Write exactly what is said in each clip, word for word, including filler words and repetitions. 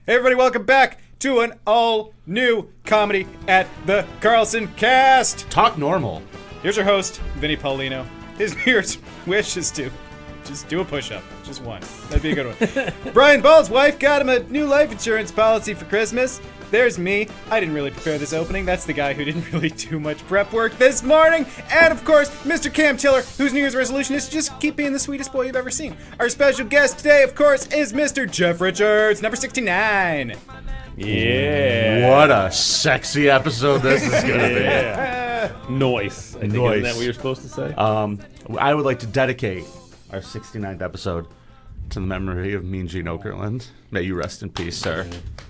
Hey everybody, welcome back to an all-new comedy at the Carlson Cast. Talk normal. Here's your host, Vinny Paulino. His New Year's wish is to just do a push-up. Just one. That'd be a good one. Brian Ball's wife got him a new life insurance policy for Christmas. There's me. I didn't really prepare this opening. That's the guy who didn't really do much prep work this morning. And of course, Mister Cam Tiller, whose New Year's resolution is to just keep being the sweetest boy you've ever seen. Our special guest today, of course, is Mister Jeff Richards, number sixty-nine. Yeah. What a sexy episode this is going to be. Yeah. Noise. I think Noise. Isn't that what you're supposed to say? Um, I would like to dedicate our sixty-ninth episode to the memory of Mean Gene Okerlund. May you rest in peace, sir.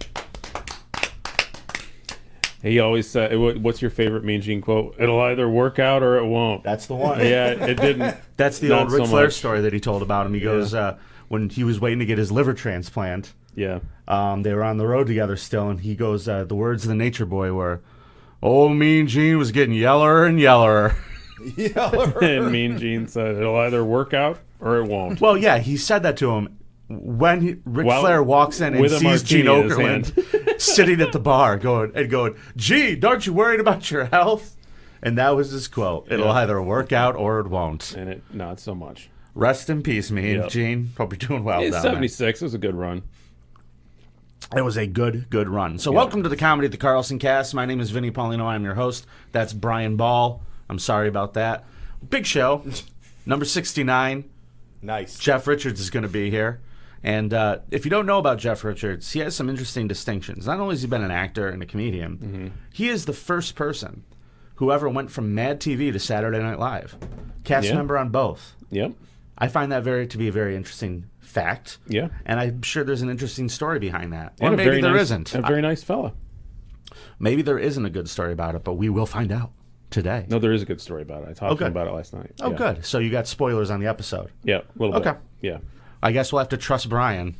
He always said, "What's your favorite Mean Gene quote? It'll either work out or it won't." That's the one. Yeah, it didn't. That's the Not old Ric so Flair much. story that he told about him. He goes, uh, when he was waiting to get his liver transplant, Yeah. um, they were on the road together still, and he goes, uh, the words of the Nature Boy were, "Old Mean Gene was getting yeller and yeller." And Mean Gene said, "It'll either work out or it won't." Well, yeah, he said that to him when he, Ric Well, Flair walks in and with a sees Gene martini in his Okerlund sitting at the bar going and going, "Gene, aren't you worried about your health?" And that was his quote. It'll Yeah. either work out or it won't. And it not so much. Rest in peace, me and Yep. Gene. Hope you're doing well He's down there. seventy-six. It was a good run. It was a good, good run. So Yeah. welcome to the Comedy at the Carlson Cast. My name is Vinny Paulino. I'm your host. That's Brian Ball. I'm sorry about that. Big show. Number sixty-nine. Nice. Jeff Richards is going to be here. And uh, if you don't know about Jeff Richards, he has some interesting distinctions. Not only has he been an actor and a comedian, Mm-hmm. he is the first person who ever went from Mad T V to Saturday Night Live. Cast Yeah. member on both. Yep. I find that very to be a very interesting fact. Yeah. And I'm sure there's an interesting story behind that. Or And a maybe very there nice, isn't. A very nice fella. Maybe there isn't a good story about it, but we will find out today. No, there is a good story about it. I talked Okay. about it last night. Oh, Yeah. good. So you got spoilers on the episode. Yeah, a little bit. Okay. Yeah. I guess we'll have to trust Brian.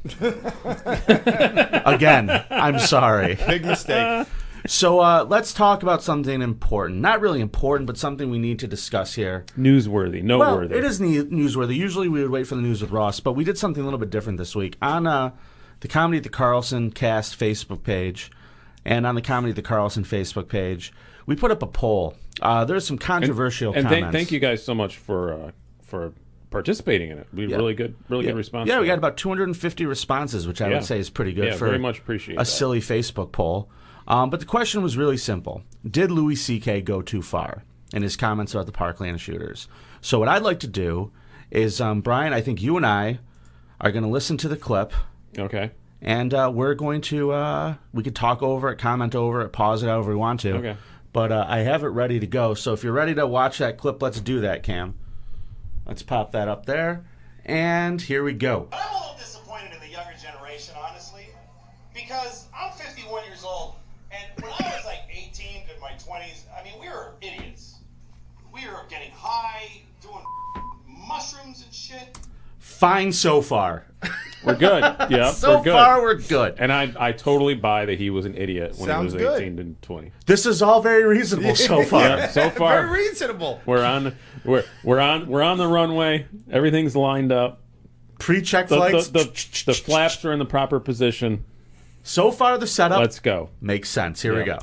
Again, I'm sorry. Big mistake. So uh, let's talk about something important. Not really important, but something we need to discuss here. Newsworthy. Well, Noteworthy. it is ne- newsworthy. Usually we would wait for the news with Ross, but we did something a little bit different this week. On uh, the Comedy at the Carlson Cast Facebook page and on the Comedy at the Carlson Facebook page, we put up a poll. Uh, there's some controversial and comments. thank, thank you guys so much for uh, for participating in it. We Yeah. really good, really Yeah. good response. Yeah, to we got it. about two hundred fifty responses, which I Yeah. would say is pretty good Yeah, for very much appreciate a that. silly Facebook poll. Um, but the question was really simple. Did Louis C K go too far in his comments about the Parkland shooters? So what I'd like to do is, um, Brian, I think you and I are going to listen to the clip, Okay. and uh, we're going to, uh, we could talk over it, comment over it, pause it however we want to. Okay. But uh, I have it ready to go. So if you're ready to watch that clip, let's do that, Cam. Let's pop that up there. And here we go. I'm a little disappointed in the younger generation, honestly, because I'm fifty-one years old, and when I was like eighteen to my twenties, I mean, we were idiots. We were getting high, doing mushrooms and shit. Fine so far. We're good. Yeah, so we're good. far, we're good. And I, I totally buy that he was an idiot when Sounds he was good. eighteen to twenty. This is all very reasonable so far. Yeah, so far Very reasonable. we're on we're we're on we're on the runway. Everything's lined up. Pre-check The, flights. the, the, the flaps are in the proper position. So far, the setup Let's go. makes sense. Here we Yeah. go.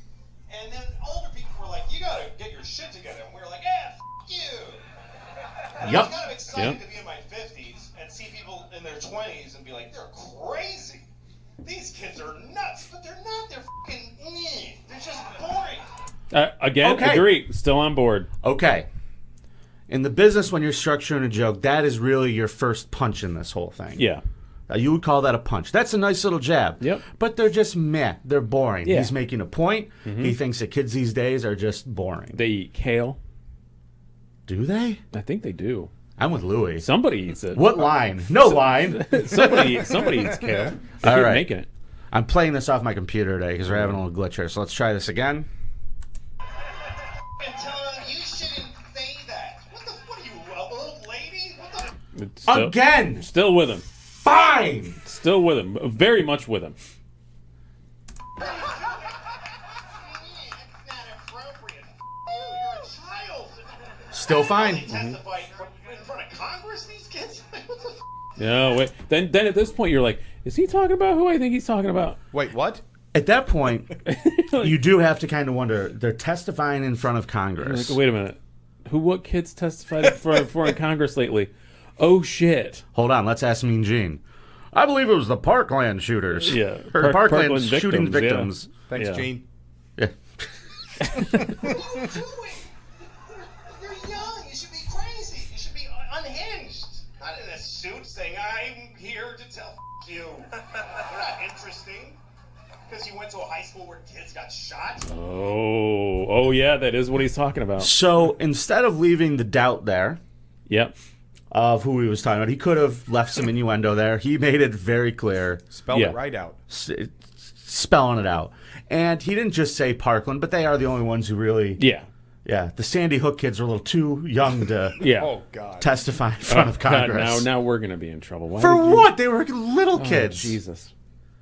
And then older people were like, you gotta get your shit together. And we were like, yeah, f you. And I Yep. was kind of excited Yep. to be in my fifties and see people in their twenties and be like, they're crazy. These kids are nuts, but they're not. They're fucking, eh. They're just boring. Uh, again, Okay. agree. Still on board. Okay. In the business, when you're structuring a joke, that is really your first punch in this whole thing. Yeah. Uh, you would call that a punch. That's a nice little jab. Yep. But they're just meh. They're boring. Yeah. He's making a point. He thinks that kids these days are just boring. They eat kale. Do they? I think they do. I'm with Louis. Somebody eats it. What line? No line. somebody somebody eats kale. They All keep right. making it. I'm playing this off my computer today because we're having a little glitch here. So let's try this again. And tell them you shouldn't say that. What the? What are you, an old lady? What the? It's Still, Again. Still with him. Fine. Still with him. Very much with him. It's not appropriate. You're a child. Still fine. They testify in front of Congress, these kids? What the f- No, wait. Then, then at this point, you're like, Is he talking about who I think he's talking about? Wait, what? At that point, you do have to kind of wonder. They're testifying in front of Congress. Like, wait a minute. Who? What kids testified for, for in Congress lately? Oh shit! Hold on, let's ask Mean Gene. I believe it was the Parkland shooters. Yeah, or Park- Parkland, Parkland shooting victims, victims. Thanks, Yeah. Gene. Yeah. What are you doing? You're young. You should be crazy. You should be unhinged. Not in a suit saying, I'm here to tell f- you. You're not interesting. Because you went to a high school where kids got shot? Oh, oh yeah, that is what he's talking about. So instead of leaving the doubt there Yep. of who he was talking about, he could have left some innuendo there. He made it very clear, Spelled Yeah. it right out. s- spelling it out. And he didn't just say Parkland, but they are the only ones who really. Yeah. Yeah, the Sandy Hook kids are a little too young to Yeah. Oh, God. testify in front Oh, of God, Congress. now, now we're gonna be in trouble. Why For did you- what? They were little Oh, kids. Jesus.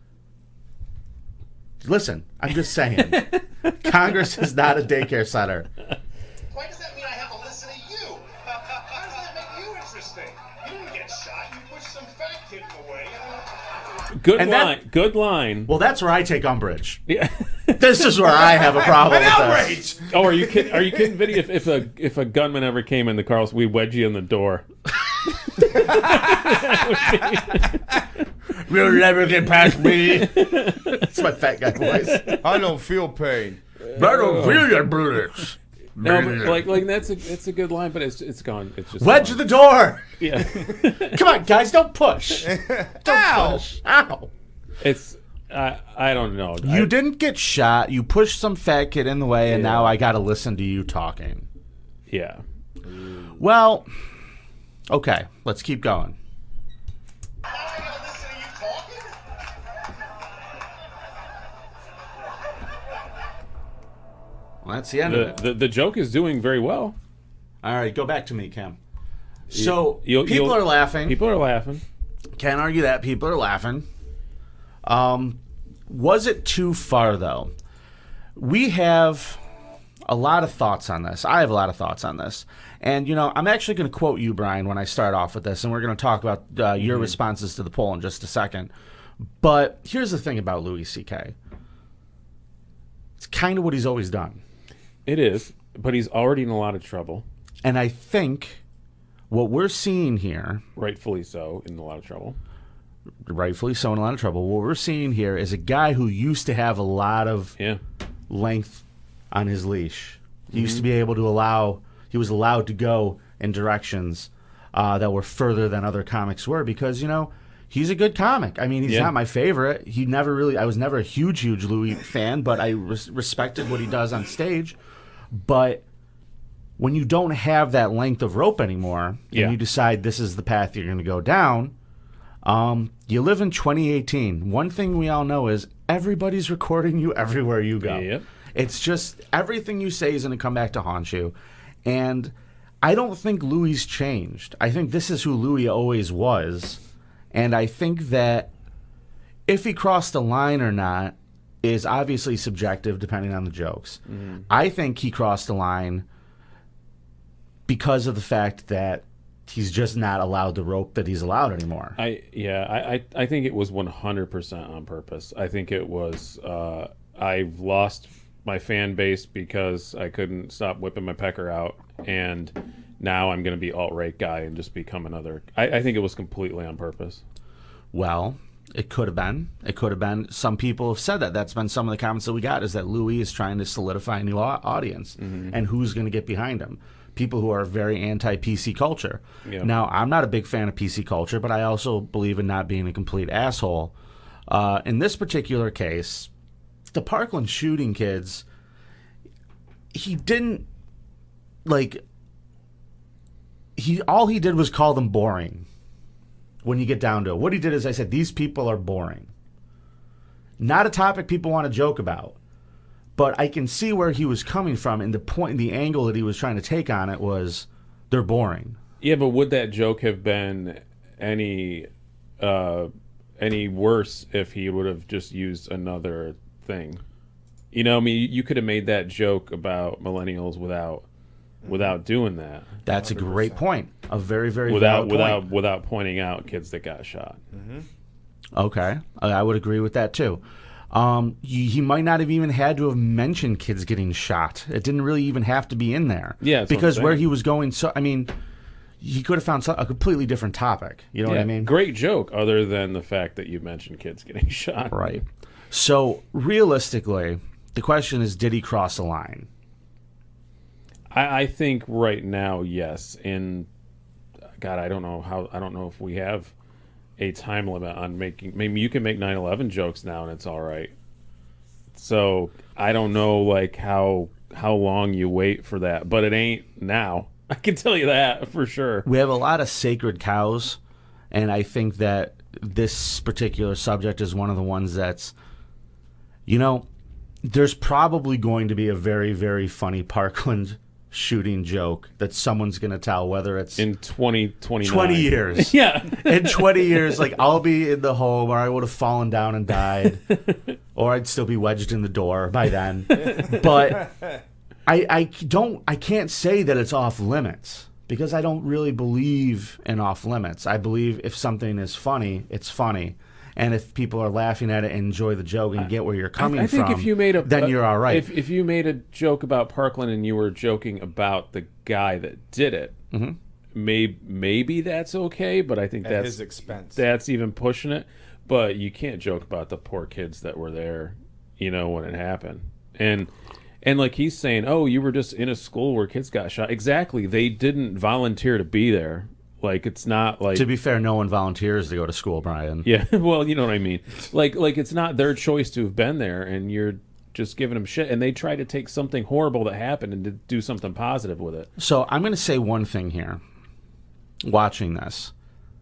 Listen, I'm just saying. Congress is not a daycare center. Why does that mean I have to listen to you? How does that make you interesting? You didn't get shot. You pushed some fat kid in the way. Good And that- line. Good line. Well, that's where I take umbrage. Yeah. This is where I have a problem An with outrage! this. Oh, are you kidding? Are you kidding, Vinny? If, if a if a gunman ever came into Carl's, we wedge you in the door. You'll never get past me. That's my fat guy voice. I don't feel pain. I don't feel your bullets. No, but like like that's a it's a good line, but it's it's gone. It's just Wedge gone. the door. Yeah. Come on, guys, don't push. Don't Ow! push. Ow. It's I I don't know. You I, didn't get shot. You pushed some fat kid in the way, and Yeah. now I got to listen to you talking. Yeah. Well, okay, let's keep going. Now I gotta listen to you talking? Well, that's the end of The, it. the the joke is doing very well. All right, go back to me, Cam. So You'll- people you'll- are laughing. People are laughing. Can't argue that. People are laughing. Um, was it too far, though? We have a lot of thoughts on this. I have a lot of thoughts on this. And, you know, I'm actually going to quote you, Brian, when I start off with this, and we're going to talk about uh, your responses to the poll in just a second. But here's the thing about Louis C K. It's kind of what he's always done. It is, but he's already in a lot of trouble. And I think what we're seeing here, Rightfully so, in a lot of trouble. rightfully so in a lot of trouble, what we're seeing here is a guy who used to have a lot of Yeah. length on his leash. He used to be able to allow, he was allowed to go in directions uh, that were further than other comics were because, you know, he's a good comic. I mean, he's Yeah. not my favorite. He never really, I was never a huge, huge Louis fan, but I res- respected what he does on stage. But when you don't have that length of rope anymore, Yeah. and you decide this is the path you're going to go down, um, you live in twenty eighteen. One thing we all know is everybody's recording you everywhere you go. Yep. It's just everything you say is going to come back to haunt you. And I don't think Louis changed. I think this is who Louis always was. And I think that if he crossed the line or not is obviously subjective depending on the jokes. I think he crossed the line because of the fact that he's just not allowed the rope that he's allowed anymore. I yeah, I, I, I think it was one hundred percent on purpose. I think it was uh, I've lost my fan base because I couldn't stop whipping my pecker out, and now I'm going to be alt-right guy and just become another. I, I think it was completely on purpose. Well, it could have been. It could have been. Some people have said that. That's been some of the comments that we got is that Louis is trying to solidify a new au- audience and who's going to get behind him. People who are very anti-P C culture. Yeah. Now, I'm not a big fan of P C culture, but I also believe in not being a complete asshole. Uh, in this particular case, the Parkland shooting kids, he didn't, like, he all he did was call them boring. When you get down to it, what he did is I said, these people are boring. Not a topic people want to joke about. But I can see where he was coming from, and the point, the angle that he was trying to take on it was, they're boring. Yeah, but would that joke have been any uh, any worse if he would have just used another thing? You know, I mean, you could have made that joke about millennials without without doing that. That's a great point. A very, very Without valid without point. without pointing out kids that got shot. Okay, I I would agree with that too. Um, he, he might not have even had to have mentioned kids getting shot. It didn't really even have to be in there. Yeah, that's what I'm because where saying. he was going, so I mean, he could have found some, a completely different topic. You know what I mean? Great joke, other than the fact that you mentioned kids getting shot. Right. So realistically, the question is, did he cross the line? I, I think right now, yes. And God, I don't know how. I don't know if we have a time limit on making. Maybe you can make nine eleven jokes now, and it's all right. So I don't know, like how how long you wait for that, but it ain't now. I can tell you that for sure. We have a lot of sacred cows, and I think that this particular subject is one of the ones that's, you know, there's probably going to be a very, very funny Parkland shooting joke that someone's going to tell, whether it's In twenty twenty twenty years. Yeah. In twenty years, like, I'll be in the home, or I would have fallen down and died, or I'd still be wedged in the door by then. But I, I don't, I can't say that it's off limits, because I don't really believe in off limits. I believe if something is funny, it's funny. And if people are laughing at it and enjoy the joke and get where you're coming I, I think from, if you made a, then you're all right. If, if you made a joke about Parkland and you were joking about the guy that did it, Mhm. maybe maybe that's okay. But I think At that's his expense. that's even pushing it. But you can't joke about the poor kids that were there, you know, when it happened. And and like he's saying, oh, you were just in a school where kids got shot. Exactly, they didn't volunteer to be there. Like, it's not like... To be fair, no one volunteers to go to school, Brian. Yeah, well, you know what I mean. Like, like it's not their choice to have been there, and you're just giving them shit. And they try to take something horrible that happened and to do something positive with it. So I'm going to say one thing here. Watching this,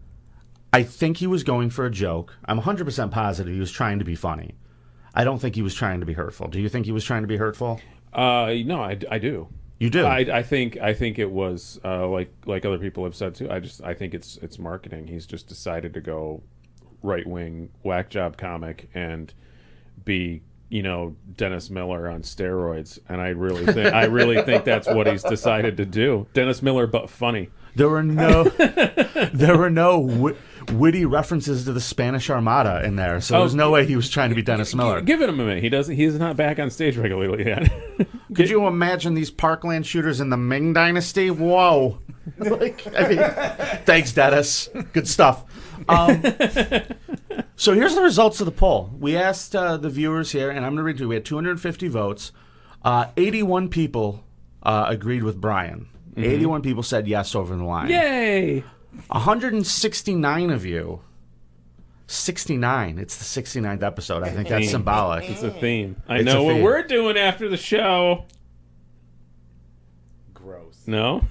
I think he was going for a joke. I'm one hundred percent positive he was trying to be funny. I don't think he was trying to be hurtful. Do you think he was trying to be hurtful? Uh, no, I, I do. You do? I, I think I think it was uh, like like other people have said too. I just I think it's it's marketing. He's just decided to go right wing whack job comic and be, you know, Dennis Miller on steroids. And I really think I really think that's what he's decided to do. Dennis Miller, but funny. There were no, there were no wi- witty references to the Spanish Armada in there, so Oh, there's no way he was trying to be Dennis Miller. Give it him a minute. He doesn't. He's not back on stage regularly yet. Could you imagine these Parkland shooters in the Ming Dynasty? Whoa! Like, I mean, thanks, Dennis. Good stuff. Um, so here's the results of the poll. We asked uh, the viewers here, and I'm going to read to you. We had two hundred fifty votes. Uh, eighty-one people uh, agreed with Brian. Mm-hmm. eighty-one people said yes over the line. Yay! one hundred sixty-nine of you. sixty-nine. It's the sixty-ninth episode. I think that's Theme. symbolic. It's a theme. I It's know a what theme. we're doing after the show. Gross. No?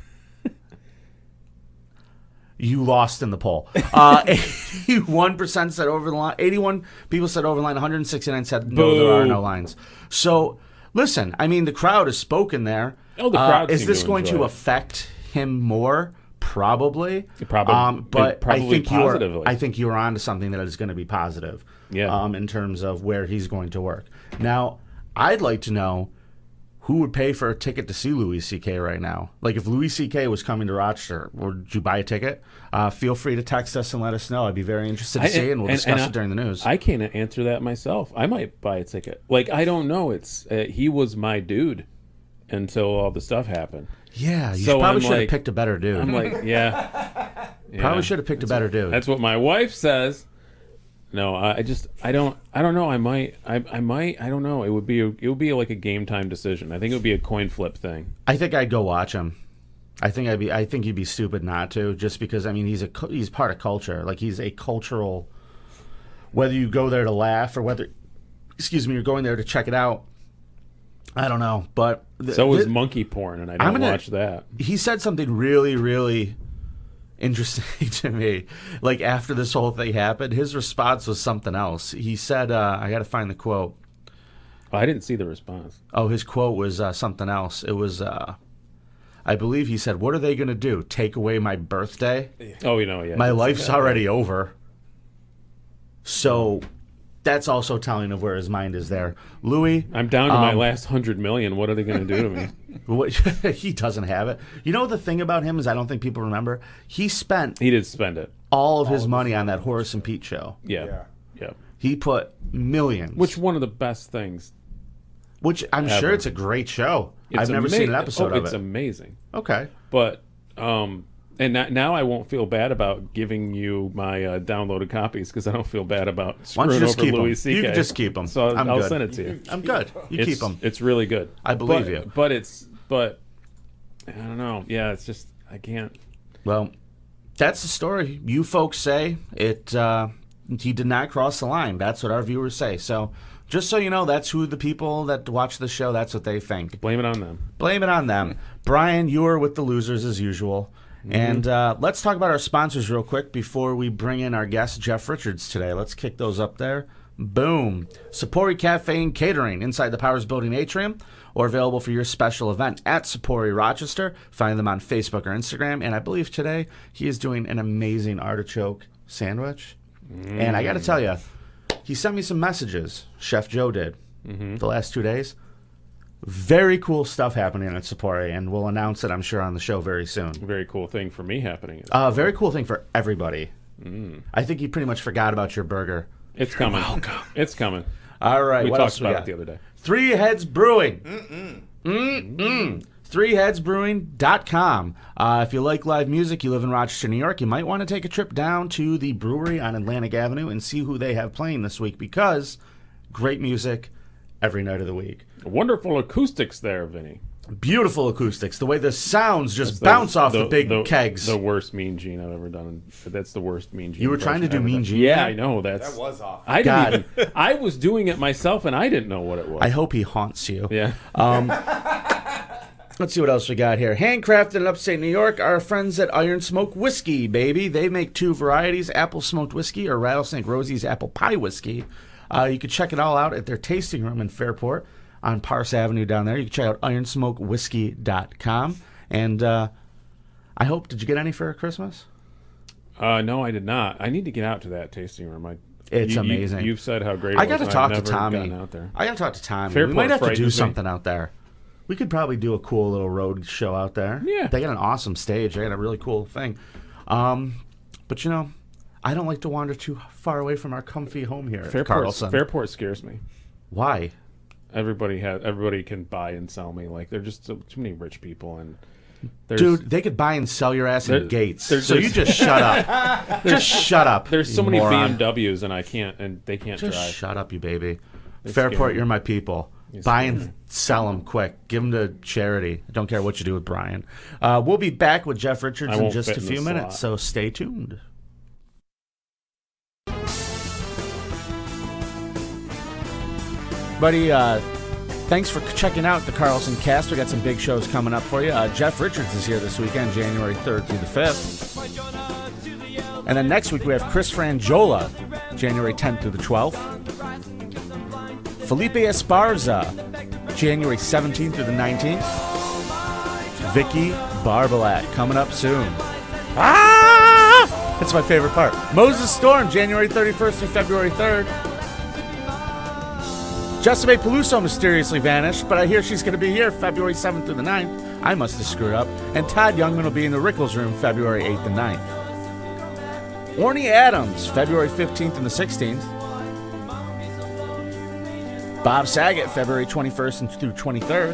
You lost in the poll. Uh, eighty-one percent said over the line. eighty-one people said over the line. one hundred sixty-nine said no, there are Boo. no lines. So, listen, I mean, the crowd has spoken there. Oh, the Uh, crowd is seemed this to going enjoy to it. affect him more? Probably. Probably- Um, but probably I think positively. you're. I think you're onto something that is going to be positive. Yeah. Um, in terms of where he's going to work. Now, I'd like to know who would pay for a ticket to see Louis C K right now. Like, if Louis C K was coming to Rochester, would you buy a ticket? Uh, feel free to text us and let us know. I'd be very interested to I- see it, and we'll and- discuss and I- it during the news. I can't answer that myself. I might buy a ticket. Like, I don't know. It's uh, he was my dude until all the stuff happened. yeah, you So should- probably I'm should have like- picked a better dude. I'm like, yeah. Yeah. Probably should have picked a better dude. That's what my wife says. No, I I just I don't I don't know. I might I I might I don't know. It would be a, it would be like a game time decision. I think it would be a coin flip thing. I think I'd go watch him. I think I'd be. I think you'd be stupid not to, just because. I mean, he's a cu- he's part of culture. Like, he's a cultural. Whether you go there to laugh or whether, excuse me, you're going there to check it out. I don't know, but th- So was th- monkey porn, and I I'm don't gonna- watch that. he said something really, really interesting to me. Like, after this whole thing happened, his response was something else. He said, uh, "I got to find the quote." Oh, I didn't see the response. Oh, his quote was uh, something else. It was, uh, I believe he said, "What are they going to do? Take away my birthday? Oh, you know, yeah. My that's- life's already over." So that's also telling of where his mind is there. Louis, I'm down to my um, last hundred million. What are they going to do to me? what- he doesn't have it. You know, the thing about him is, I don't think people remember, he spent He did spend it. all of his money on that Horace and Pete show. Yeah. Yeah. Yeah. He put millions. Which one of the best things? Which I'm ever. sure it's a great show. It's I've never ama- seen an episode oh, of it's it. amazing. Okay. But um, and that, now I won't feel bad about giving you my uh, downloaded copies because I don't feel bad about Why don't screwing you just over keep Louis them? C K. You can just keep them. So I'm I'll good. send it to you. I'm good. You it's, keep them. It's really good. I believe but, you. But it's but I don't know. Yeah, it's just I can't. Well, that's the story. You folks say it. Uh, he did not cross the line. That's what our viewers say. So, just so you know, that's who the people that watch the show. That's what they think. Blame it on them. Blame it on them. Brian, you are with the losers as usual. Mm-hmm. And uh, let's talk about our sponsors real quick before we bring in our guest Jeff Richards today. Let's kick those up there. Boom. Sapori Cafe and Catering inside the Powers Building atrium, or available for your special event at Sapori Rochester. Find them on Facebook or Instagram. And I believe today he is doing an amazing artichoke sandwich. Mm. And I got to tell you, he sent me some messages. Chef Joe did mm-hmm. the last two days. Very cool stuff happening at Sapori, and we'll announce it, I'm sure, on the show very soon. Very cool thing for me happening. A uh, very cool thing for everybody. Mm. I think you pretty much forgot about your burger. It's You're coming. welcome. It's coming. All right. We what talked else about we got? it the other day. Three Heads Brewing. Mm-mm. Mm-mm. three heads brewing dot com. Uh, if you like live music, you live in Rochester, New York, you might want to take a trip down to the brewery on Atlantic Avenue and see who they have playing this week, because great music every night of the week. Wonderful acoustics there, Vinny. Beautiful acoustics. The way the sounds just That's bounce the, off the, the big the, kegs. The worst Mean Gene I've ever done. That's the worst Mean Gene. You were trying to do Mean done. Gene? Yeah, I know. That's That was awful. I God. didn't even, I was doing it myself, and I didn't know what it was. I hope he haunts you. Yeah. Um, let's see what else we got here. Handcrafted in upstate New York, our friends at Iron Smoke Whiskey, baby. They make two varieties, apple smoked whiskey or Rattlesnake Rosie's apple pie whiskey. Uh, you can check it all out at their tasting room in Fairport on Parse Avenue down there. You can check out iron smoke whiskey dot com. And uh, I hope, did you get any for Christmas? Uh, no, I did not. I need to get out to that tasting room. I, It's you, amazing. You, you've said how great it I was, got to and talk I've to never Tommy. gotten out there. I got to talk to Tommy. Fairport we might have to do frightens me. something out there. We could probably do a cool little road show out there. Yeah. They got an awesome stage. They got a really cool thing. Um, but, you know, I don't like to wander too far away from our comfy home here at Fairport, Carlson. Fairport scares me. Why? Everybody has. Everybody can buy and sell me. Like they're just so, too many rich people, and there's, Dude, they could buy and sell your ass There- in Gates. there's- So you just shut up. Just shut up. There's so you many moron. B M Ws, and I can't, and they can't Just drive. shut up, you baby. They Fairport, scare me. you're my people. You Buy scare and me. sell them quick. Give them to charity. I don't care what you do with Brian. Uh, we'll be back with Jeff Richards I in won't just fit a in few the minutes, slot. so stay tuned. Buddy, uh, thanks for checking out the Carlson Cast. We got some big shows coming up for you. Uh, Jeff Richards is here this weekend, January third through the fifth. And then next week we have Chris Frangiola, January tenth through the twelfth. Felipe Esparza, January seventeenth through the nineteenth. Vicky Barbalat, coming up soon. Ah! That's my favorite part. Moses Storm, January thirty-first through February third. Jessica Peluso mysteriously vanished, but I hear she's going to be here February seventh through the ninth. I must have screwed up. And Todd Youngman will be in the Rickles Room February eighth and ninth. Orny Adams, February fifteenth and the sixteenth. Bob Saget, February twenty-first and through twenty-third.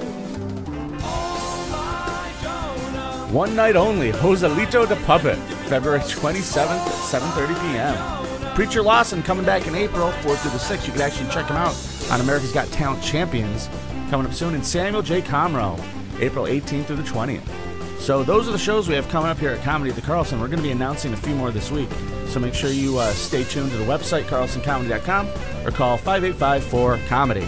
One Night Only, Joselito the Puppet, February twenty-seventh at seven thirty p.m. Preacher Lawson coming back in April, fourth through the sixth. You can actually check him out on America's Got Talent Champions, coming up soon. And Samuel J. Comroe, April eighteenth through the twentieth. So those are the shows we have coming up here at Comedy at the Carlson. We're going to be announcing a few more this week. So make sure you uh, stay tuned to the website, carlson comedy dot com, or call five eight five four comedy.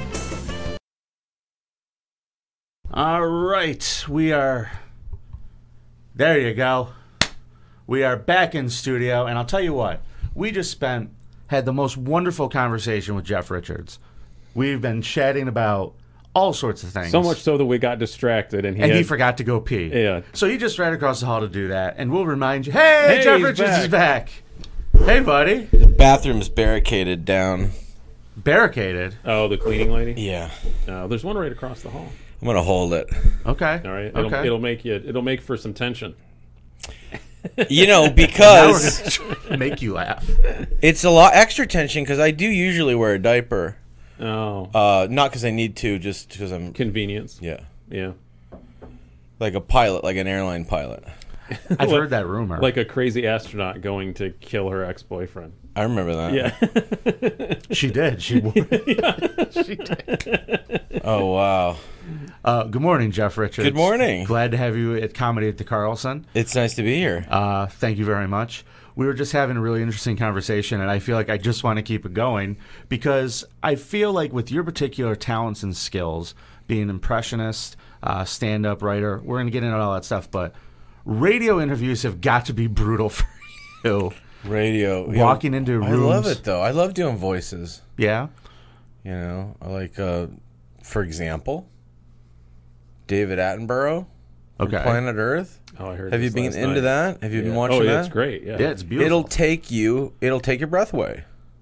All right, we are... There you go. We are back in studio, and I'll tell you what. We just spent, had the most wonderful conversation with Jeff Richards. We've been chatting about all sorts of things. So much so that we got distracted, and he And had, he forgot to go pee. Yeah. So he just ran across the hall to do that, and we'll remind you, hey, Hey, Jeff he's Richards back. is back. Hey, buddy. The bathroom's barricaded down. Barricaded. Oh, the cleaning lady. Yeah. Uh, there's one right across the hall. I'm gonna hold it. Okay. All right. It'll, Okay. it'll make you. It'll make for some tension. You know, Now we're because gonna make you laugh. it's a lot extra tension because I do usually wear a diaper. Oh, Uh, not because I need to, just because I'm, convenience. yeah, Yeah. like a pilot, like an airline pilot. I've heard that rumor. Like a crazy astronaut going to kill her ex-boyfriend. I remember that. Yeah. she did. She would. She did. Oh, wow. Uh, good morning, Jeff Richards. Good morning. Glad to have you at Comedy at the Carlson. It's nice to be here. Uh, thank you very much. We were just having a really interesting conversation, and I feel like I just want to keep it going because I feel like with your particular talents and skills, being an impressionist, uh, stand-up writer, we're going to get into all that stuff, but radio interviews have got to be brutal for you. Radio. Walking Yeah, into I rooms. love it, though. I love doing voices. Yeah? You know, I like, uh, for example, David Attenborough from Okay. Planet Earth. Oh, I heard. Have you this been last into night. that? Have you been Yeah. watching Oh, that? yeah, it's great. Yeah. Yeah, it's beautiful. It'll take you, it'll take your breath away.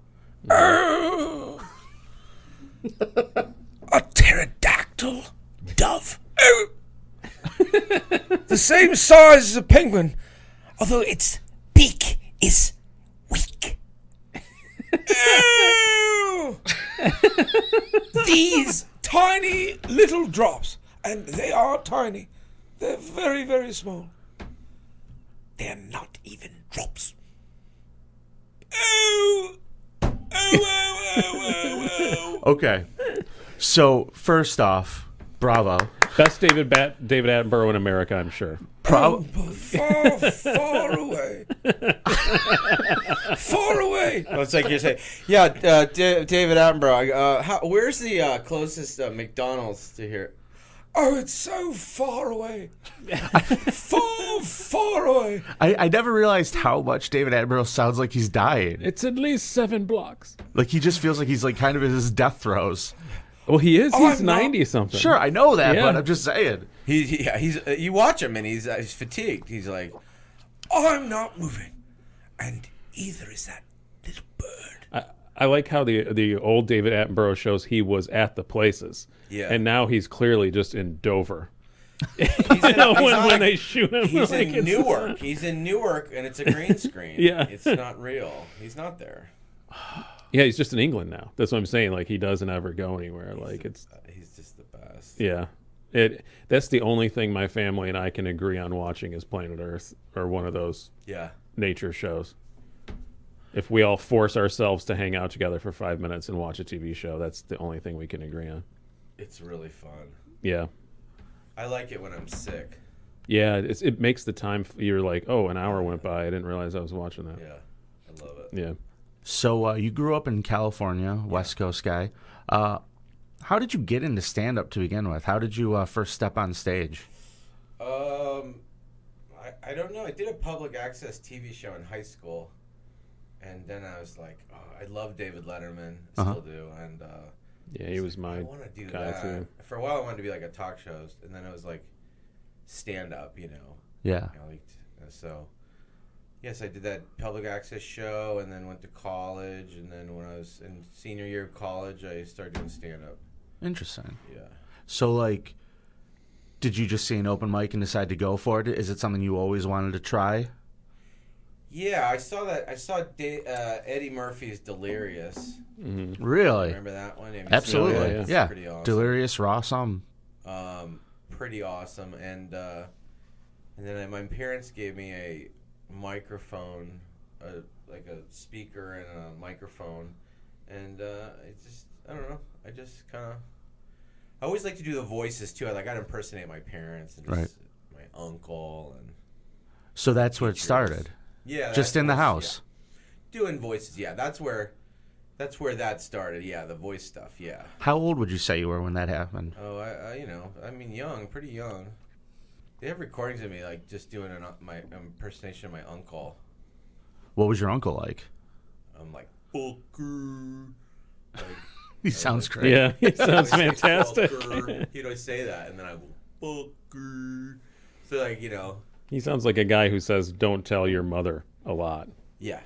Oh. A pterodactyl dove. Oh. The same size as a penguin, although its beak is weak. Oh. These tiny little drops, and they are tiny. They're very, very small. They're not even drops. Oh, oh, oh, oh, oh, oh. Okay. So, first off, bravo. Best David Bat- David Attenborough in America, I'm sure. Pro- Far, far away. Far away. Well, it's like you're saying, yeah, uh, D- David Attenborough, uh, how, where's the uh, closest uh, McDonald's to here? Oh, it's so far away. far, far away. I, I never realized how much David Attenborough sounds like he's dying. It's at least seven blocks. Like, he just feels like he's, like, kind of in his death throes. Well, he is. Oh, He's I'm not- ninety something. Sure, I know that, Yeah. but I'm just saying. He, he- yeah, he's. Uh, you watch him and he's uh, he's fatigued. He's like, I'm not moving, and either is that little bird. I, I like how the the old David Attenborough shows he was at the places. Yeah. And now he's clearly just in Dover. He's You in, know, he's when, on when a- they shoot him. He's like in it's- Newark. He's in Newark, and it's a green screen. Yeah. It's not real. He's not there. Yeah, he's just in England now. That's what I'm saying. Like, he doesn't ever go anywhere. Like, it's, Uh, he's just the best. yeah. It. That's the only thing my family and I can agree on watching is Planet Earth or one of those Yeah. nature shows. If we all force ourselves to hang out together for five minutes and watch a T V show, that's the only thing we can agree on. It's really fun. Yeah. I like it when I'm sick. Yeah, it's, it makes the time, you're like, oh, an hour went by. I didn't realize I was watching that. Yeah. I love it. Yeah. So, uh, you grew up in California, West Coast guy. Uh, how did you get into stand-up to begin with? How did you uh, first step on stage? Um, I, I don't know. I did a public access T V show in high school, and then I was like, oh, I love David Letterman, I Uh-huh. still do, and uh, Yeah, he was my I want to do guy, that. too. For a while, I wanted to be like a talk show, host, and then it was like stand up, you know. Yeah. I liked, uh, so yes, I did that public access show, and then went to college, and then when I was in senior year of college, I started doing stand up. Interesting. Yeah. So, like, did you just see an open mic and decide to go for it? Is it something you always wanted to try? Yeah, I saw that. I saw da- uh, Eddie Murphy's Delirious. Really? Remember that one? Have you seen Absolutely. that? yeah. It's Yeah. pretty awesome. Delirious, Rawsome. Um, pretty awesome. And uh, and then my parents gave me a microphone, a, like a speaker and a microphone, and uh, it just I don't know. I just kind of. I always like to do the voices too. I like I'd impersonate my parents and just, Right. my uncle and So that's where it teachers. started. Yeah, Just that's in the voice- house. yeah. Doing voices, yeah. That's where, that's where that started. Yeah, the voice stuff. Yeah. How old would you say you were when that happened? Oh, I, I you know, I mean, young, pretty young. They have recordings of me like just doing an, my impersonation of my uncle. What was your uncle like? I'm like, Booker. Like, He sounds great. Yeah, it sounds I would say, fantastic. Booker. He'd always say that, and then I go, Booker. So like, you know, He sounds like a guy who says, don't tell your mother a lot. yeah.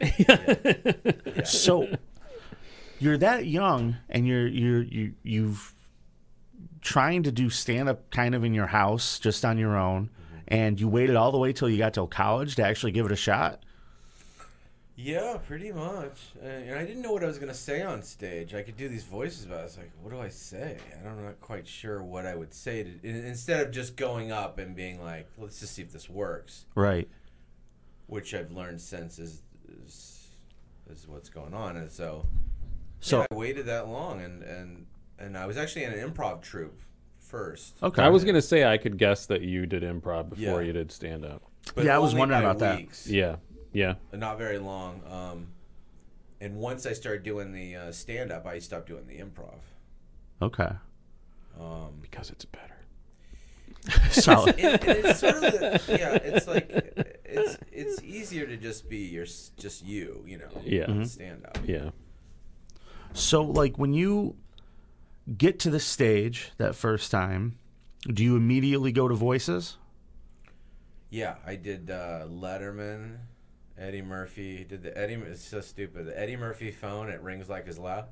yeah. So you're that young, and you're you're you you've trying to do stand up kind of in your house, just on your own, and you waited all the way till you got to college to actually give it a shot? Yeah, pretty much. Uh, and I didn't know what I was going to say on stage. I could do these voices, but I was like, what do I say? I'm not quite sure what I would say. To, instead of just going up and being like, let's just see if this works. Right. Which I've learned since is is, is what's going on. And so, So yeah, I waited that long, and, and, and I was actually in an improv troupe first. okay. I was gonna say I could guess that you did improv before Yeah. you did stand up. But Yeah, I was only wondering by about that. weeks. Yeah, yeah. Not very long. Um, and once I started doing the uh, stand up, I stopped doing the improv. Okay. Um, Because it's better. Solid. it, it's sort of the, yeah. It's like it's it's easier to just be your just you, you know. Yeah. Mhm. Stand up. Yeah. So, like, when you get to the stage that first time, do you immediately go to voices? Yeah, I did uh, Letterman, Eddie Murphy. Did the Eddie? It's so stupid. The Eddie Murphy phone. It rings like his loud.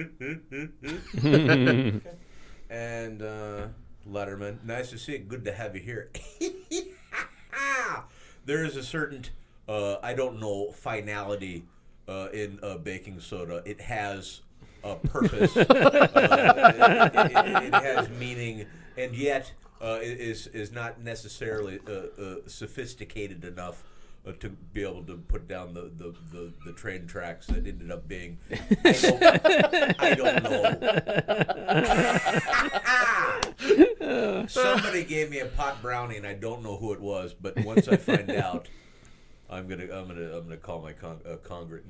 And uh, Letterman. Nice to see you. Good to have you here. There is a certain, uh, I don't know, finality uh, in uh, baking soda. It has a purpose. uh, it, it, it has meaning, and yet uh, it is is not necessarily uh, uh, sophisticated enough uh, to be able to put down the, the, the, the train tracks that ended up being. I don't, I don't know. Somebody gave me a pot brownie, and I don't know who it was. But once I find out, I'm gonna I'm gonna I'm gonna call my con- uh, congregant.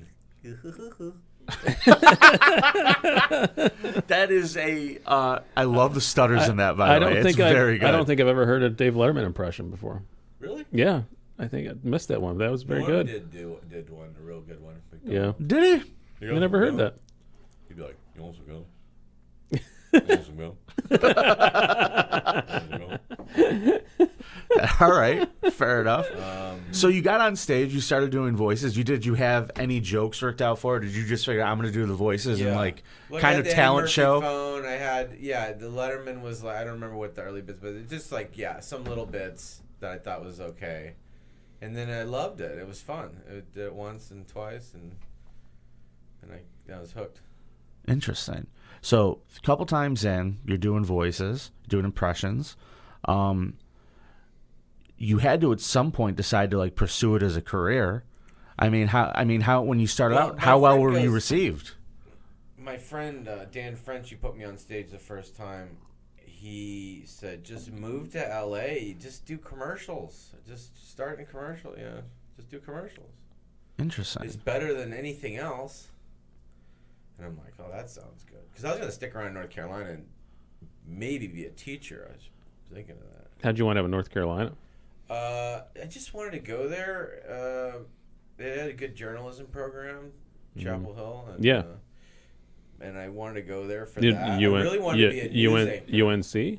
That is a. Uh, I love the stutters in that. By I the don't way, think it's I, very good. I don't think I've ever heard a Dave Letterman impression before. Really? Yeah, I think I missed that one. That was very Norm good. Did do did one, a real good one. Yeah, Did he? You I never heard that. He'd be like, "You want some gum? You want some gum? You want some gum?" All right, fair enough. Um, So you got on stage, you started doing voices. You did you have any jokes worked out for it? Or did you just figure I'm going to do the voices and like Well, I kind had of the Eddie talent Murphy show? Phone. I had yeah, the Letterman was like I don't remember what the early bits, but it's just like yeah, some little bits that I thought was okay, and then I loved it. It was fun. I did it once and twice, and and I, I was hooked. Interesting. So a couple times in, you're doing voices, doing impressions. Um, you had to at some point decide to like pursue it as a career. I mean, how? I mean, how? When you started Well, out, my how well friend were you goes- received? My friend uh, Dan French, who put me on stage the first time, he said, "Just move to L A. Just do commercials. Just start in commercial. Yeah, just do commercials. Interesting. It's better than anything else." And I'm like, "Oh, that sounds good." Because I was gonna stick around in North Carolina and maybe be a teacher. I was thinking of that. How'd you wind up in North Carolina? Uh, I just wanted to go there. Uh, they had a good journalism program, Chapel Hill. And, Yeah. Uh, and I wanted to go there for You, that. you I really wanted you, to be a you news went anchor. U N C?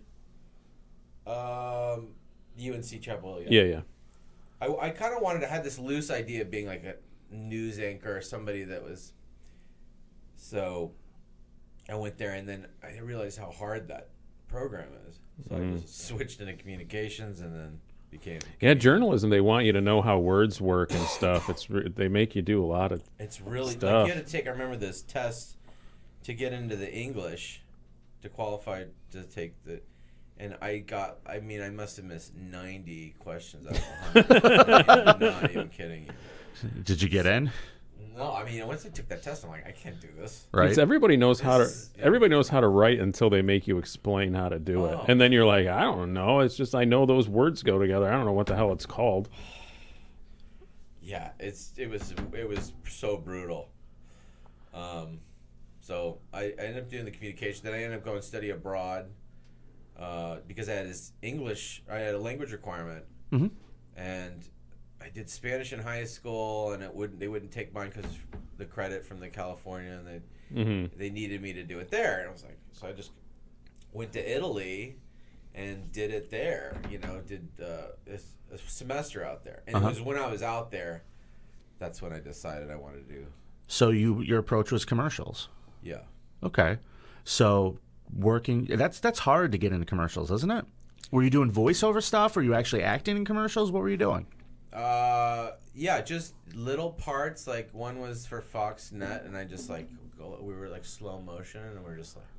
Um, U N C Chapel Hill, Yeah, yeah. I, I kind of wanted to have this loose idea of being like a news anchor or somebody that was. So I went there, and then I realized how hard that program is. So Mm. I just switched into communications and then became. Yeah, journalism. They want you to know how words work and stuff. It's re- they make you do a lot of. It's really Stuff. like you had to take. I remember this test to get into the English to qualify to take the, and I got. I mean, I must have missed ninety questions out of one hundred. I'm not even kidding you. Did you get in? No, I mean, once I took that test, I'm like, I can't do this. Right. It's everybody knows how to. This is- yeah. Everybody knows how to write until they make you explain how to do it, Oh. and then you're like, I don't know. It's just I know those words go together. I don't know what the hell it's called. Yeah, it's it was it was so brutal. Um, so I, I ended up doing the communication. Then I ended up going to study abroad uh, because I had this English. I had a language requirement, Mhm. and I did Spanish in high school, and it wouldn't they wouldn't take mine because the credit from the California, and they hmm they needed me to do it there, and I was like, so I just went to Italy and did it there. You know, did uh, a, a semester out there, and Uh-huh. it was when I was out there. That's when I decided I wanted to do. So you your approach was commercials. Yeah. Okay. So working that's that's hard to get into commercials, isn't it? Were you doing voiceover stuff? Were you actually acting in commercials? What were you doing? Uh, yeah, just little parts. Like one was for Fox Net, and I just like go, we were like slow motion, and we are just like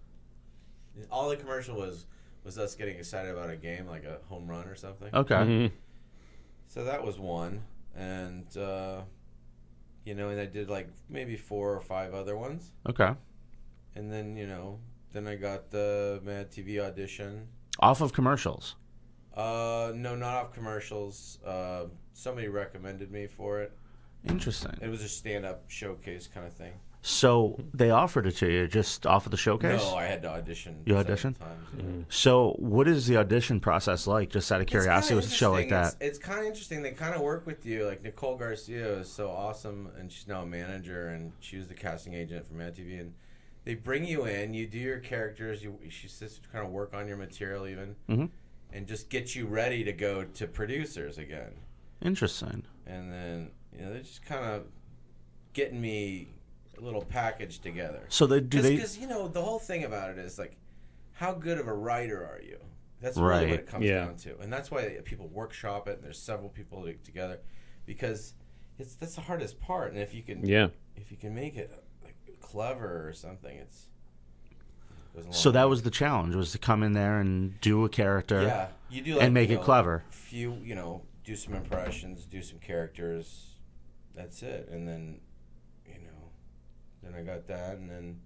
all the commercial was was us getting excited about a game, like a home run or something. Okay. Mm-hmm. So that was one, and uh, you know, and I did like maybe four or five other ones, Okay. and then you know, then I got the Mad T V audition. Off of commercials. Uh, no, not off commercials. Uh, somebody recommended me for it. Interesting. It was a stand-up showcase kind of thing. So they offered it to you just off of the showcase? No, I had to audition. You seven auditioned? times. Mm-hmm. So what is the audition process like, just out of curiosity, with a show like that? It's, it's kind of interesting. They kind of work with you. Like Nicole Garcia is so awesome, and she's now a manager, and she was the casting agent for Mad T V. And they bring you in, you do your characters. You, she sits to kind of work on your material even, Mm-hmm. and just get you ready to go to producers again. Interesting. And then you know they're just kind of getting me a little package together. So they do they? Because you know the whole thing about it is like, how good of a writer are you? That's really Right. what it comes Yeah. down to, and that's why people workshop it. And there's several people to, together, because it's that's the hardest part. And if you can, Yeah. if you can make it like clever or something, it's. It goes a long So that way. was the challenge, was to come in there and do a character. yeah. You do like, and make you it know, clever. Few, you know, do some impressions, do some characters. That's it, and then, you know, then I got that, and then,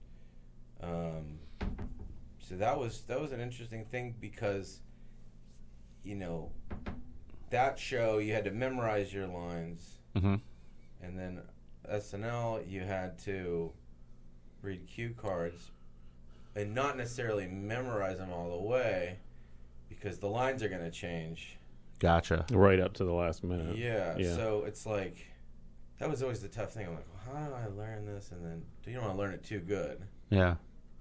um, so that was that was an interesting thing because, you know, that show you had to memorize your lines, Mm-hmm. and then S N L you had to read cue cards, and not necessarily memorize them all the way, because the lines are going to change. Gotcha. Right up to the last minute. Yeah, Yeah. so it's like, that was always the tough thing. I'm like, well, how do I learn this? And then, you don't want to learn it too good. Yeah.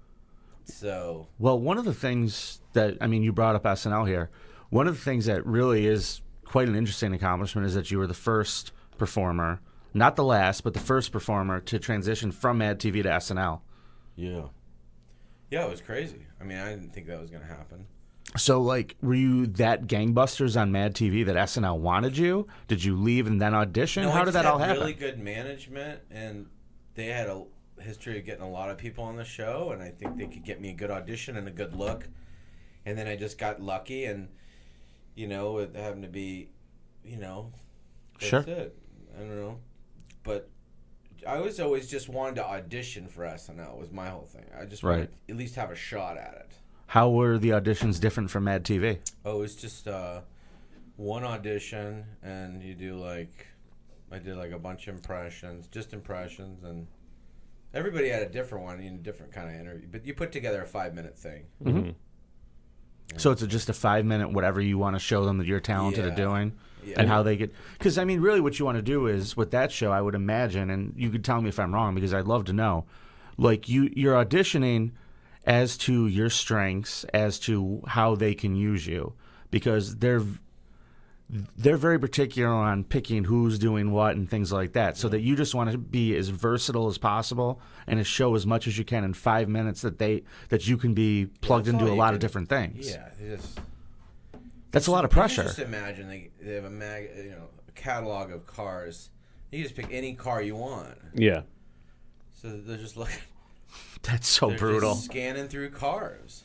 So, Well, one of the things that, I mean, you brought up S N L here. One of the things that really is quite an interesting accomplishment is that you were the first performer, not the last, but the first performer to transition from Mad T V to S N L. yeah. Yeah, it was crazy. I mean, I didn't think that was going to happen. So, like, were you that gangbusters on Mad T V that S N L wanted you? Did you leave and then audition? No, How I did just that all had happen? really good management, and they had a history of getting a lot of people on the show, and I think they could get me a good audition and a good look. And then I just got lucky, and, you know, it happened to be, you know, that's Sure. it. I don't know. But I was always just wanted to audition for S N L was my whole thing. I just wanted Right. to at least have a shot at it. How were the auditions different from Mad T V? Oh, it was just uh, one audition, and you do like, I did like a bunch of impressions, just impressions, and everybody had a different one in a different kind of interview. But you put together a five minute thing. Mm-hmm. So it's a, just a five minute whatever you want to show them that you're talented Yeah. at doing, Yeah. and how they get. Because I mean, really, what you want to do is with that show, I would imagine, and you could tell me if I'm wrong because I'd love to know. Like you, you're auditioning as to your strengths, as to how they can use you, because they're they're very particular on picking who's doing what and things like that. So that you just want to be as versatile as possible and to show as much as you can in five minutes that they that you can be plugged that's into all a you lot can- of different things. Yeah, they just That's a lot of you pressure. Just imagine they, they have a mag, you know, a catalog of cars. You just pick any car you want. Yeah. So they're just looking. That's so they're brutal. Just scanning through cars.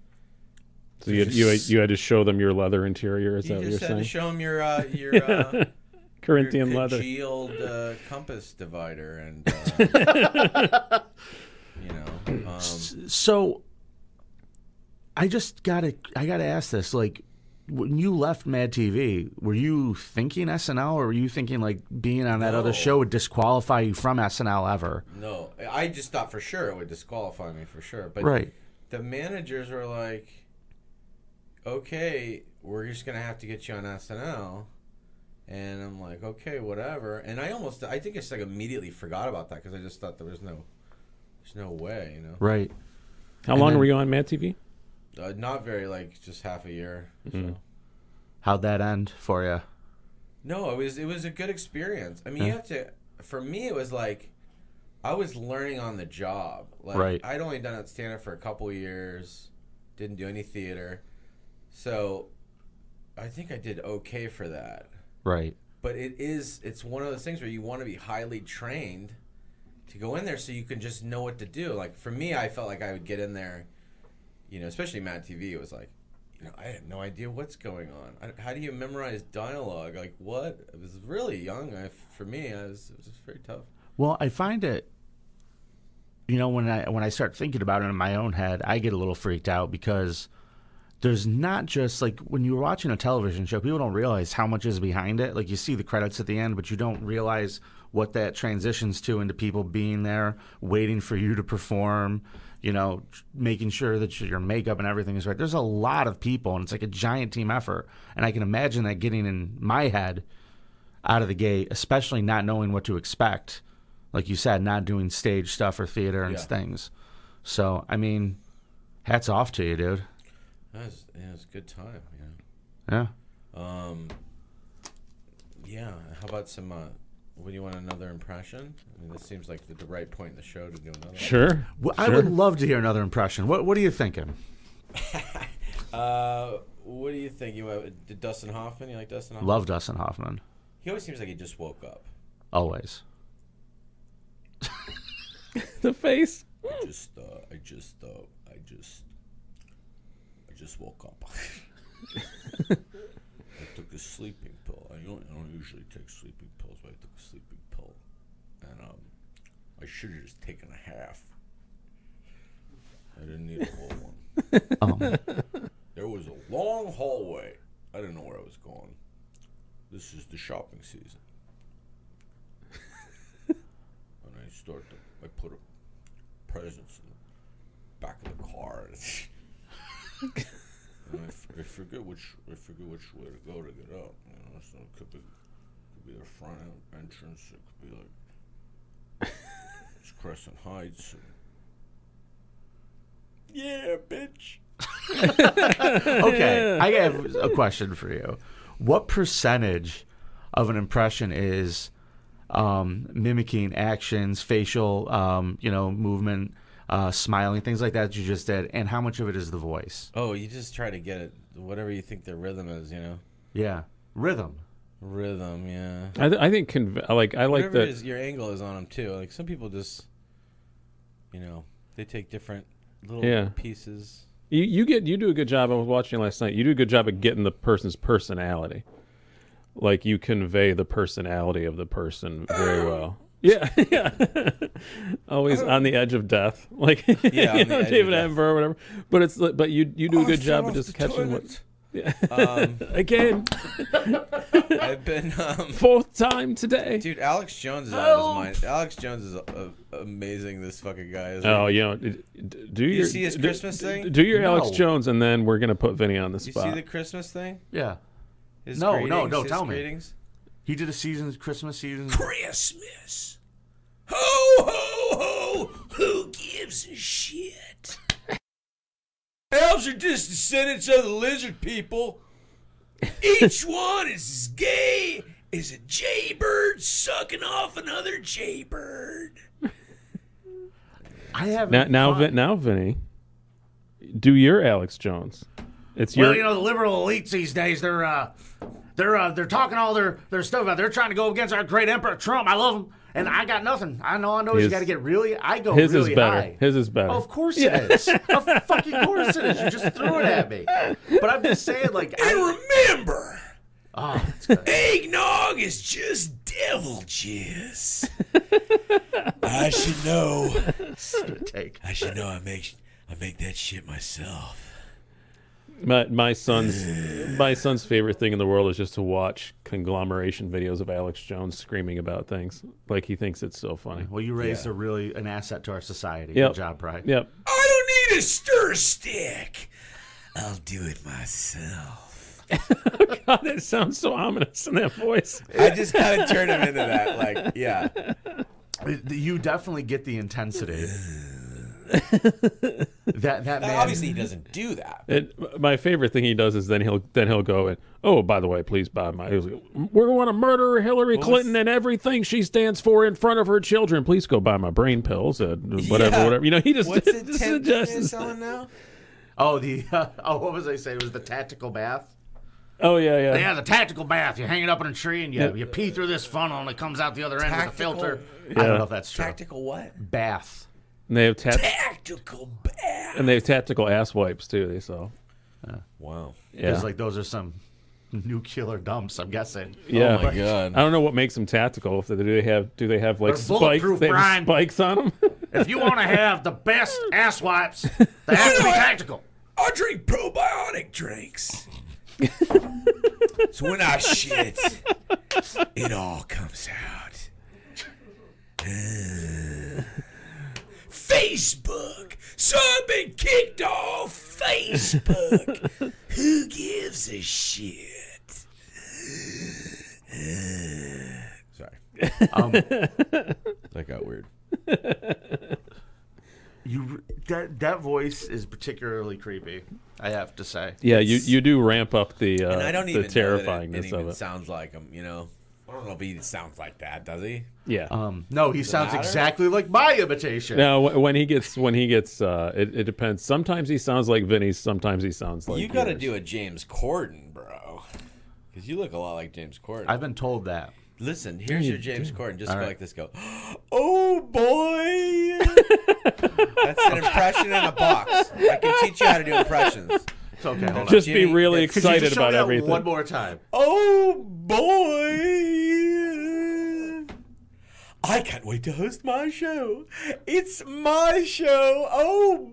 So you had, you had, you had to show them your leather interior. Is You that what just you're had to saying? show them your uh, your. Uh, Corinthian your leather. congealed uh, compass divider, and uh, you know, um, So I just gotta I gotta ask this. Like when you left Mad T V, were you thinking S N L, or were you thinking like being on that No. other show would disqualify you from S N L ever? no, I just thought for sure it would disqualify me for sure. But Right. the managers were like, "Okay, we're just gonna have to get you on S N L." And I'm like, okay, whatever. And I almost, I think I just like immediately forgot about that because I just thought there was no, there's no way, you know. Right. How And long then- were you on Mad T V? Uh, not very, like just half a year. Mhm. So. How'd that end for you? No, it was it was a good experience. I mean, you Huh? have to. For me, it was like I was learning on the job. Like Right. I'd only done it stand up for a couple years, didn't do any theater, So I think I did okay for that. Right. But it is, it's one of those things where you want to be highly trained to go in there so you can just know what to do. Like, for me, I felt like I would get in there, you know, especially Mad T V, it was like, you know, I had no idea what's going on. I, how do you memorize dialogue? Like, what? It was really young. I, for me, I was, it was just very tough. Well, I find it, you know, when I when I start thinking about it in my own head, I get a little freaked out because there's not just, like, when you're watching a television show, people don't realize how much is behind it. Like, you see the credits at the end, but you don't realize what that transitions to into people being there, waiting for you to perform, you know, making sure that your makeup and everything is right. There's a lot of people, and it's like a giant team effort. And I can imagine that getting in my head out of the gate, especially not knowing what to expect. Like you said, not doing stage stuff or theater and Yeah. things. So, I mean, hats off to you, dude. That was, yeah, it was a good time, you know. Yeah. Um, yeah. How about some? Uh, what do you want? Another impression? I mean, this seems like the, the right point in the show to do another. Sure. Well, I Sure. would love to hear another impression. What What are you thinking? Uh, what do you think? You uh, did Dustin Hoffman? You like Dustin Hoffman? Love Dustin Hoffman. He always seems like he just woke up. Always. The face. I just, uh, I just, uh, I just, I just woke up. I took a sleeping pill. I don't, I don't usually take sleeping pills, but I took a sleeping pill, and um, I should have just taken a half. I didn't need a whole one. Um, There was a long hallway. I didn't know where I was going. This is the shopping season. And I start to, I put a presents in the back of the car. And I, f- I forget which I forget which way to go to get out. You know, so it could be could be the front en- entrance. It could be like it's Crescent Heights. And, yeah, bitch. okay, I have a question for you. What percentage of an impression is um, mimicking actions, facial, um, you know, movement, uh, smiling, things like that, that you just did, and how much of it is the voice? Oh, you just try to get it, whatever you think the rhythm is, you know? Yeah, rhythm. Rhythm, yeah. I, th- I think conv- like I like Whatever that. is, your angle is on them, too. Like, some people just, you know, they take different little Yeah. pieces. You, you get you do a good job. I was watching last night. You do a good job of getting the person's personality. Like, you convey the personality of the person very well. Yeah, yeah. Always on the edge of death, like Yeah, you on the know, edge of David death. Attenborough or whatever. But it's like- but you you do a Oh, I good job fell of off just the catching what. toilet. Yeah. Um, Again, I've been, um, fourth time today. dude, Alex Jones is out of his mind. Alex Jones is uh, amazing, this fucking guy. Isn't Oh, he? you know, d- d- do your see his d- Christmas d- thing? Do your Alex No. Jones, and then we're gonna put Vinny on the You spot. see the Christmas thing? Yeah. His No, no, greetings, no, his tell me. greetings? He did a season, Christmas season. Christmas. Ho, ho, ho. Who gives a shit? Elves are just descendants of the lizard people. Each one is as gay as a jaybird sucking off another jaybird. I haven't. now, now, thought- Vin, now, Vinny, do your Alex Jones. It's your. Well, you know, the liberal elites these days, they're uh, they're uh, they're talking all their, their stuff about. They're trying to go against our great emperor Trump. I love him, and I got nothing. I know, I know. His- You got to get really. I go his really is better. high. His is better. Oh, of course it is. Of fucking course it is. You just threw it at me. But I'm just saying, like, I, remember, oh, that's good. eggnog is just devil jizz. I should know. Good take. I should know. I make I make that shit myself. My my son's my son's favorite thing in the world is just to watch conglomeration videos of Alex Jones screaming about things. Like, he thinks it's so funny. Well, you raised Yeah. a really an asset to our society. Yep. Good job, Pride. Yep. I don't need a stir stick. I'll do it myself. God, that sounds so ominous in that voice. I just kind of turned him into that. Like, yeah. You definitely get the intensity. that that man. Obviously, he doesn't do that. It, my favorite thing he does is then he'll then he'll go and, oh, by the way, please buy my. He was like, we're going to murder Hillary Clinton and everything she stands for in front of her children. Please go buy my brain pills, uh, whatever, Yeah. whatever. You know, he just What's it? just ten suggests. selling now? Oh, the uh, oh, what was I saying? It was the tactical bath. Oh yeah, yeah. Yeah, the tactical bath. You hang it up in a tree and you, you pee through this funnel and it comes out the other end Tactical- with a filter. Yeah. I don't know if that's true. Tactical what? Bath. And they have tat- Tactical bath. and they have tactical ass wipes too. They sell. Wow. Yeah. Because like those are some nuclear dumps, I'm guessing. Yeah. Oh my god. I don't know what makes them tactical. If they, do they have do they have like They're spikes? bulletproof, They have Brian. spikes on them. If you want to have the best ass wipes, they have to be tactical. I drink probiotic drinks. So when I shit, it all comes out. Uh, Facebook. So I've been kicked off Facebook. Who gives a shit? Uh, sorry. Um, That got weird. you that that voice is particularly creepy, I have to say. Yeah, you you do ramp up the uh, And I don't the even know that it, terrifyingness it even of it. sounds like him, you know? I don't know if he sounds like that, does he? Yeah. Um, no, he sounds matter? exactly like my imitation. Now, wh- when he gets, when he gets, uh, it, it depends. Sometimes he sounds like Vinny. Sometimes he sounds like You got to yours. do a James Corden, bro. Because you look a lot like James Corden. I've been told that. Listen, here's you your James Corden. Just All go right. like this. Go, oh boy. That's an impression in a box. I can teach you how to do impressions. It's okay. Hold on. Just Jimmy, be really could you Could you excited just show about me that everything. one more time? Oh boy. I can't wait to host my show. It's my show. Oh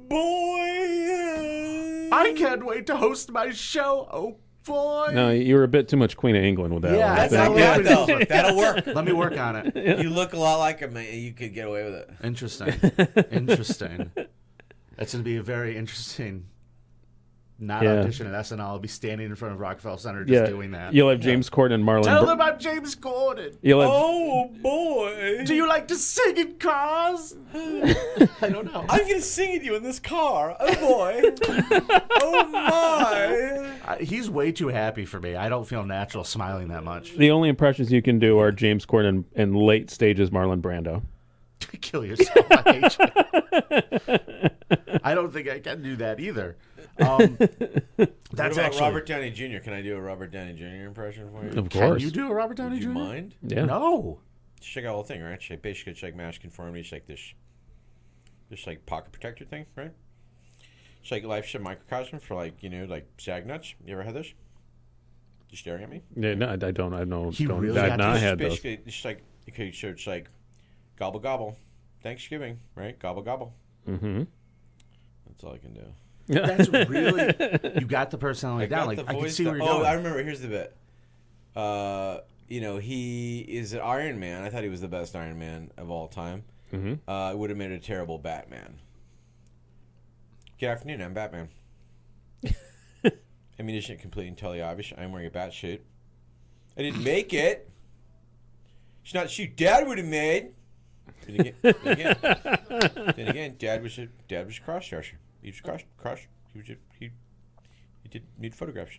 boy. I can't wait to host my show. Oh boy. No, you were a bit too much Queen of England with that Yeah, one. I that's That's think. not think- bad though. That'll work. Let me work on it. You look a lot like him, man. You could get away with it. Interesting. Interesting. That's going to be a very interesting. Not Yeah. audition at S N L. I'll be standing in front of Rockefeller Center just Yeah, doing that. you'll have James Corden and Marlon. Tell Br- them about James Corden. You'll have, Oh boy. Do you like to sing in cars? I don't know. I'm gonna sing at you in this car. Oh boy. Oh my. I, he's way too happy for me. I don't feel natural smiling that much. the only impressions you can do are James Corden and, and late stages Marlon Brando. Kill yourself. I hate you. I don't think I can do that either. Um, that's What about actually. Robert Downey Junior? Can I do a Robert Downey Junior impression for you? Of Can course. you do a Robert Downey Would you Junior? mind? Yeah. No. Check out the whole thing, right? Check, basically, check mass conformity. It's like this, this like pocket protector thing, right? It's like life's a microcosm for like you know like sag nuts. You ever had this? You staring at me? Yeah, no, I I don't. I don't. He don't really I've got not this? had those. Basically, it's like okay, so it's like gobble gobble, Thanksgiving, right? Gobble gobble. Mm-hmm. That's all I can do. That's really. You got the personality down. Like, the I can voice see where down- you're oh, going. I remember. Here's the bit. Uh, you know, he is an Iron Man. I thought he was the best Iron Man of all time. Mhm. Uh, I would have made a terrible Batman. Good afternoon. I'm Batman. Ammunition complete and totally obvious. I'm wearing a bat suit. I didn't make it. It's not the suit Dad would have made. Then again, then again, then again, Dad was a Dad was a cross dresser. He was cross cross. He was a, he he did nude photographs.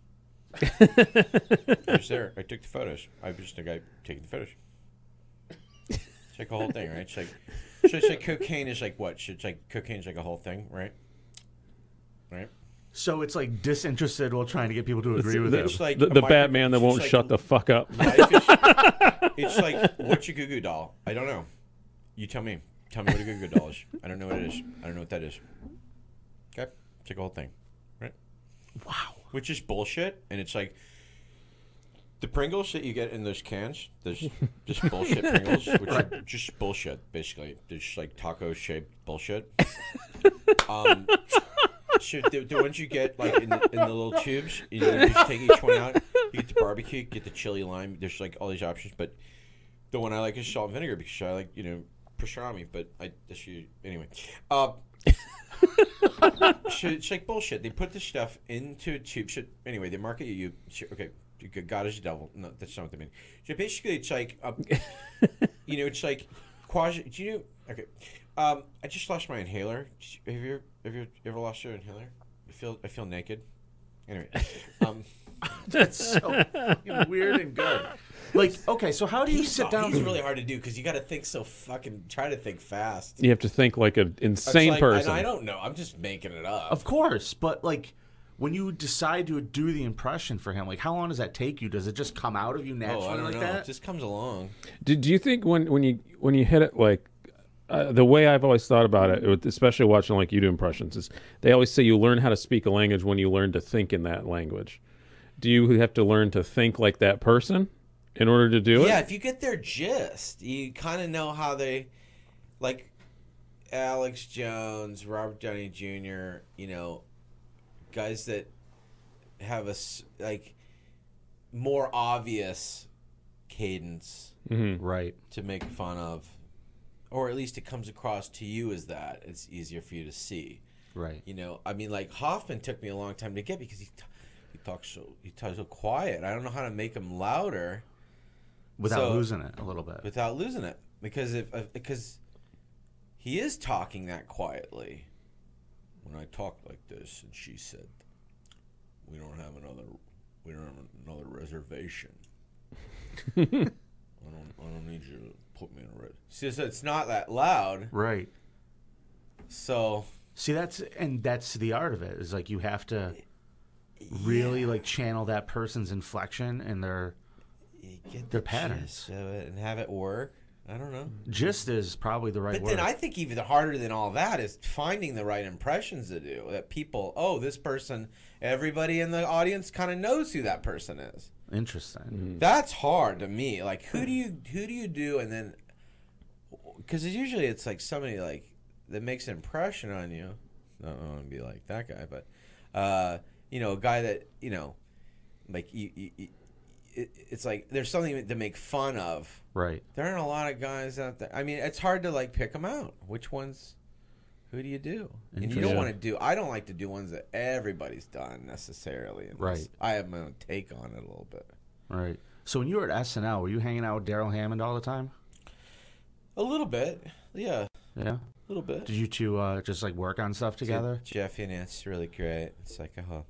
I was there. I took the photos. I was just the guy taking the photos. It's like a whole thing, right? It's like so. It's like cocaine is like what? It's like cocaine's like a whole thing, right? Right. So it's like disinterested while trying to get people to agree with him. It's like The, a the micro- Batman that it's won't like shut the fuck up. life is- it's like what's your Goo Goo doll? I don't know. You tell me. Tell me what a Goo Goo doll is. I don't know what it is. I don't know what that is. Okay, it's like a whole thing, right? Wow. Which is bullshit, and it's like the Pringles that you get in those cans. There's just bullshit Pringles, which are just bullshit. Basically, they're just like taco shaped bullshit. Um, so the, the ones you get like in the, in the little tubes, you know, you just take each one out. You get the barbecue, get the chili lime. There's like all these options, but the one I like is salt and vinegar because I like you know pastrami. But I that's you anyway. Uh, so it's like bullshit. They put this stuff into a tube. So anyway, they market you. you okay, God is a devil. No, that's not what they mean. So basically, it's like uh, you know, it's like quasi. Do you know? Okay, um, I just lost my inhaler. Have you have you ever lost your inhaler? I feel I feel naked. Anyway, um, That's so fucking weird and good. Like, okay, so how do you He's, sit down? he's really hard to do because you got to think so fucking. Try to think fast. You have to think like an It's insane like, person. I, I don't know. I'm just making it up. Of course, but like when you decide to do the impression for him, like how long does that take you? Does it just come out of you naturally oh, I don't like know. that? It just comes along. Do, do you think when, when you when you hit it like uh, the way I've always thought about it, with- especially watching like you do impressions, is they always say you learn how to speak a language when you learn to think in that language. Do you have to learn to think like that person in order to do it? Yeah, if you get their gist, you kind of know how they, like Alex Jones, Robert Downey Junior, you know, guys that have a s- like more obvious cadence Mm-hmm. Right. to make fun of, or at least it comes across to you as that. It's easier for you to see. Right. You know, I mean, like Hoffman took me a long time to get because he t- he talks so he talks so quiet. I don't know how to make him louder Without So- losing it a little bit. without losing it, because if uh, because he is talking that quietly. When I talked like this, and she said, "We don't have another, we don't have another reservation. I don't, I don't need you to put me in a red." See, so it's not that loud. Right. So See, that's and that's the art of it. Is like you have to really yeah, like channel that person's inflection and their you get their the patterns. gist of it and have it work. I don't know. gist is probably the right But word. then I think even harder than all that is finding the right impressions to do. That people, oh, this person, everybody in the audience kind of knows who that person is. Interesting. That's hard to me. Like, who do you who do you do, and then because usually it's like somebody like that makes an impression on you. I don't want to be like that guy, but uh, you know, a guy that you know, like you. you, you it, it's like there's something to make fun of. Right. There aren't a lot of guys out there. I mean, it's hard to like pick them out. Which ones? Who do you do? And you don't Interesting. want to do. I don't like to do ones that everybody's done necessarily. unless Right. I have my own take on it a little bit. Right. So when you were at S N L, were you hanging out with Daryl Hammond all the time? A little bit, yeah, Yeah. a little bit. Did you two uh, just like work on stuff together? Jeffy and it's really great. It's like a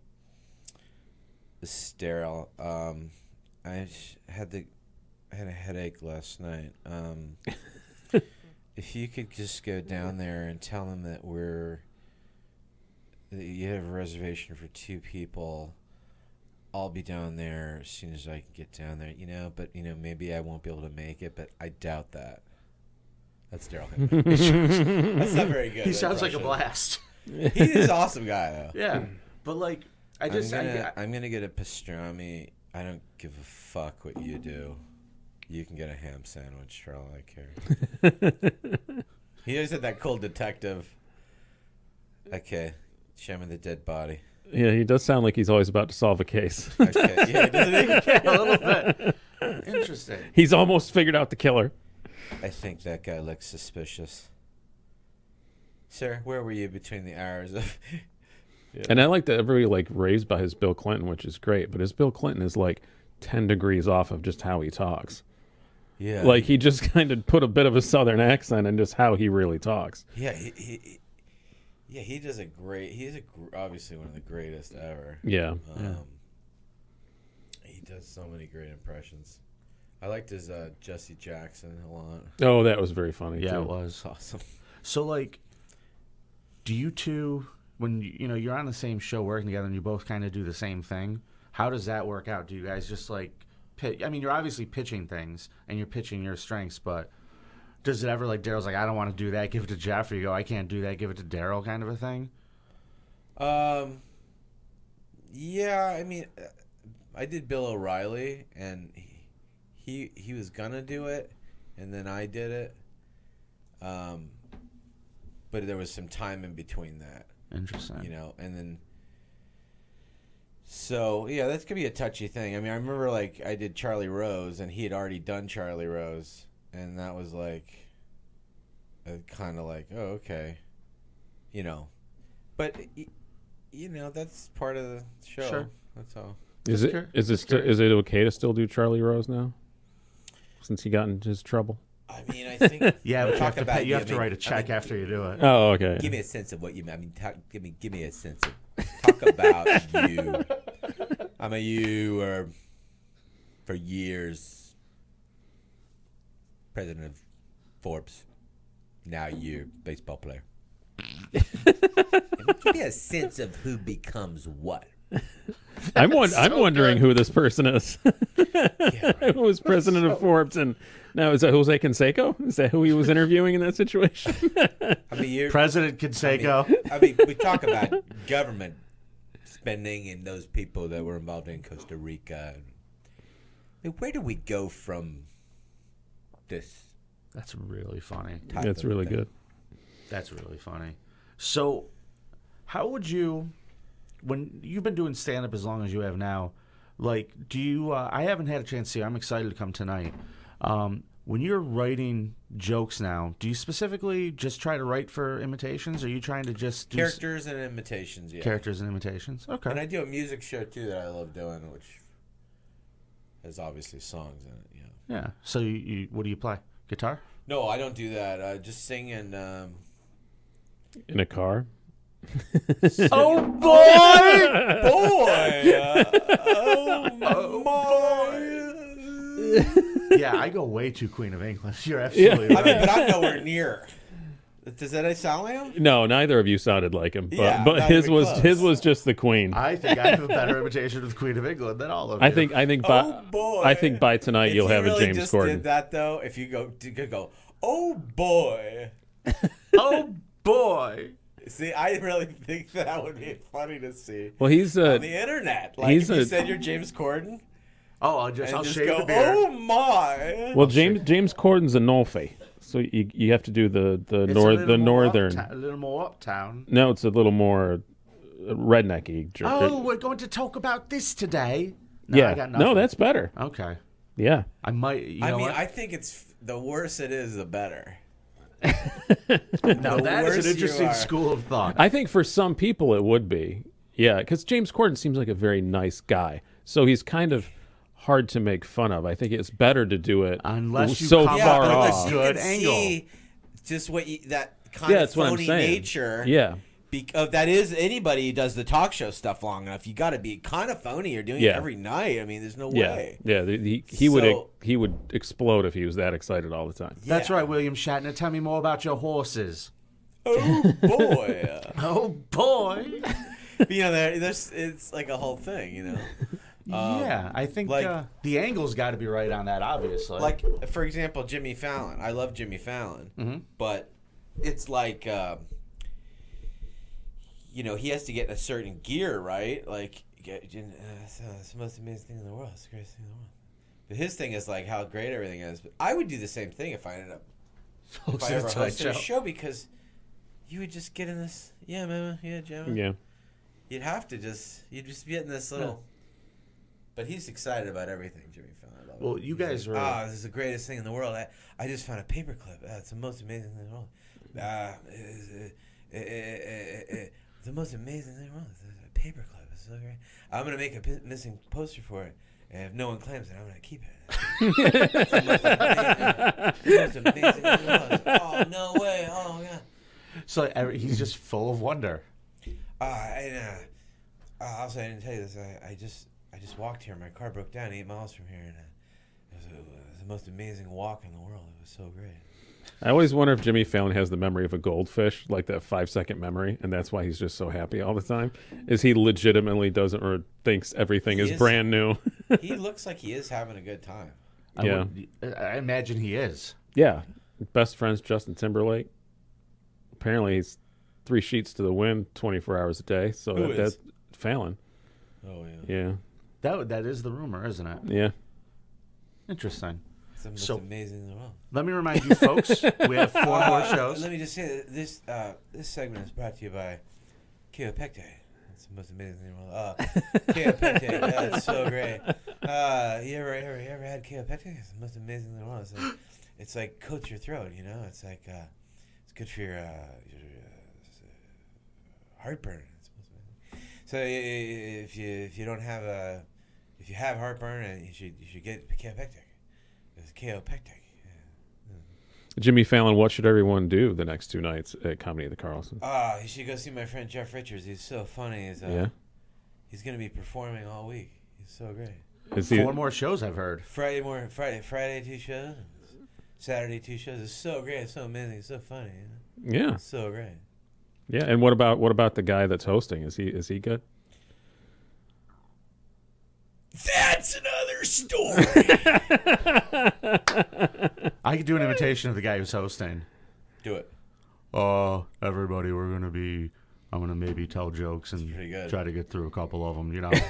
sterile. Um, I sh- had the I had a headache last night. Um, if you could just go down there and tell them that we're that you have a reservation for two people, I'll be down there as soon as I can get down there. You know, but you know maybe I won't be able to make it, but I doubt that. That's Daryl Hammond. That's not very good. He sounds like a impression. blast. He is an awesome guy, though. Yeah. But like, I just I'm I- gonna, I, am gonna get a pastrami. I don't give a fuck what you do. You can get a ham sandwich for all I care. He always had that cool detective. Okay, show me the dead body. Yeah, he does sound like he's always about to solve a case. Okay, yeah, doesn't he? a little bit. Interesting. He's almost figured out the killer. I think that guy looks suspicious. Sir, where were you between the hours of? And I like that everybody like raves by his Bill Clinton, which is great. But his Bill Clinton is like ten degrees off of just how he talks. Yeah, Like he just kind of put a bit of a Southern accent in just how he really talks. yeah, he, he, he- yeah, he does a great. He's a gr- obviously one of the greatest ever. Yeah. Um, He does so many great impressions. I liked his uh, Jesse Jackson a lot. Oh, that was very funny. Yeah, too. it was. It's awesome. So like, do you two, when you you know you're on the same show working together and you both kind of do the same thing, how does that work out? Do you guys just like pitch? I mean, you're obviously pitching things and you're pitching your strengths, but does it ever like Daryl's like I don't want to do that, give it to Jeff, or you go I can't do that, give it to Daryl, kind of a thing? Um, yeah, I mean, uh, I did Bill O'Reilly, and he, he he was gonna do it, and then I did it. Um, but there was some time in between that, Interesting. you know, and then. So yeah, that's gonna be a touchy thing. I mean, I remember like I did Charlie Rose, and he had already done Charlie Rose, and that was like, kind of like, oh okay, you know, but y- you know that's part of the show. Sure. That's all. Is it Sure. is it st- is it okay to still do Charlie Rose now? Since he got into his trouble. I mean, I think Yeah, but you talk have to, about pay, you have to giving- write a I check mean, after you do it. Oh, okay. Give me a sense of what you mean. I mean, talk, give me give me a sense of talk about you. I mean, you were for years president of Forbes. Now you're a baseball player. Give me a sense of who becomes what. I'm won- I'm so wondering good. who this person is. Who was president of Forbes, and now is that Jose Canseco? Is that who he was interviewing in that situation? I mean, you're, President Canseco. I mean, we talk about government spending and those people that were involved in Costa Rica. I mean, where do we go from this? That's really funny. type That's of really thing? good. That's really funny. So, how would you, when you've been doing stand up as long as you have now, like, do you, uh, I haven't had a chance to see, I'm excited to come tonight. Um, when you're writing jokes now, do you specifically just try to write for imitations? Or are you trying to just do s- Characters and imitations, yeah. characters and imitations? Okay. And I do a music show too that I love doing, which has obviously songs in it. Yeah. Yeah. So, you, you, what do you play? Guitar? No, I don't do that. I just sing and. Um, In a car. Oh, boy! boy! Uh, oh, boy! Yeah, I go way too Queen of England. You're absolutely Yeah. I mean, right. but I'm nowhere near. Does that sound like him? No, neither of you sounded like him, but Yeah, but not his even was close. his was just the Queen. I think I have a better imitation of the Queen of England than all of you. I think I think by Oh, boy. I think by tonight If you'll you have really a James just Corden. did that though, if you go, you could go, oh boy. Oh, boy. See, I really think that would be funny to see Well, he's uh, on the internet. Like, he's if you a- said you're James Corden, Oh, I'll just, and I'll just shave go, the beard. oh my. well James James Corden's a Nolfe, so you you have to do the the It's a north little the more northern. upta- a little more uptown. No, it's a little more uh, rednecky. jer- Oh, we're going to talk about this today. No, yeah. I got nothing. No, that's better. Okay. Yeah. I might, you I know mean, what? I think it's the worse it is, the better. no, the that is worse an you interesting are. school of thought. I think for some people it would be. Yeah, because James Corden seems like a very nice guy, so he's kind of hard to make fun of. I think it's better to do it Unless you so come far up with a off. good- you can angle. see just what you, that kind Yeah, of that's what I'm phony saying. nature. Yeah. Be, uh, that is anybody who does the talk show stuff long enough. You got to be kind of phony. You're doing Yeah. it every night. I mean, there's no Yeah, way. yeah. the- He, he would So- he would explode if he was that excited all the time. That's Yeah. right, William Shatner. Tell me more about your horses. Oh boy. Oh, boy. But, you know, there, there's it's like a whole thing. You know, Um, yeah, I think like- uh, the angle's got to be right on that, obviously. like for example, Jimmy Fallon. I love Jimmy Fallon, Mm-hmm. but it's like. Uh, you know, he has to get in a certain gear, right? Like, get, uh, it's, uh, it's the most amazing thing in the world. It's the greatest thing in the world. But his thing is like how great everything is. But I would do the same thing if I ended up if I Hosting a ever Tonight hosted a Show. show because you would just get in this. Yeah, man. Yeah, Jim. Yeah. You'd have to just. You'd just get in this little. But he's excited about everything, Jimmy Fallon. I love it. Well, you He's guys like, were- Ah, this is the greatest thing in the world. I, I just found a paperclip. Uh, it's the most amazing thing in the world. Uh, it's, uh, uh, uh, uh, uh, the most amazing thing in the world. It's a paperclip. It's so great. I'm gonna make a p- missing poster for it, and if no one claims it, I'm gonna keep it. It's the most amazing, the most amazing thing in the world. It's like, oh no way! Oh my god! So every, he's just full of wonder. Uh, and, uh, uh, also, I didn't tell you this. I, I just I just walked here. My car broke down eight miles from here, and uh, it, was, it was the most amazing walk in the world. It was so great. I always wonder if Jimmy Fallon has the memory of a goldfish, like that five second memory, and that's why he's just so happy all the time. Is he legitimately doesn't or thinks everything He is, is. brand new? He looks like he is having a good time. I Yeah. would- I imagine he is. Yeah. Best friends Justin Timberlake. Apparently he's three sheets to the wind twenty-four hours a day. So Who that, is? that's Fallon. Oh yeah, Yeah. That that is the rumor, isn't it? Yeah. Interesting. it's the most So- amazing in the world. Let me remind you, folks, we have four more Uh, shows. Let me just say that this uh, this segment is brought to you by Kaopecte. It's the most amazing thing in the world. Uh, Kaopecte, yeah, it's so great. Uh, you ever, ever, you ever had Kaopecte? It's the most amazing thing in the world. It's like, it's like coats your throat, you know? It's like, uh, it's good for your, uh, your uh, heartburn. It's the most amazing. So i- i- if you if you don't have a, if you have heartburn, and you should you should get Kaopecte. It's Kaopecte. Jimmy Fallon, what should everyone do the next two nights at Comedy at the Carlson? Ah, you should go see my friend Jeff Richards. He's so funny. He's, uh, Yeah. he's going to be performing all week. He's so great. Is he, Four more shows I've heard. Friday more Friday Friday two shows, Saturday two shows. It's so great. It's so amazing. It's so funny. You know? yeah, It's so great. yeah. And what about what about the guy that's hosting? Is he is he good? That's another story. I could do an imitation of the guy who's hosting. Do it. Uh, everybody, we're gonna be. I'm gonna maybe tell jokes and pretty good. try to get through a couple of them. You know.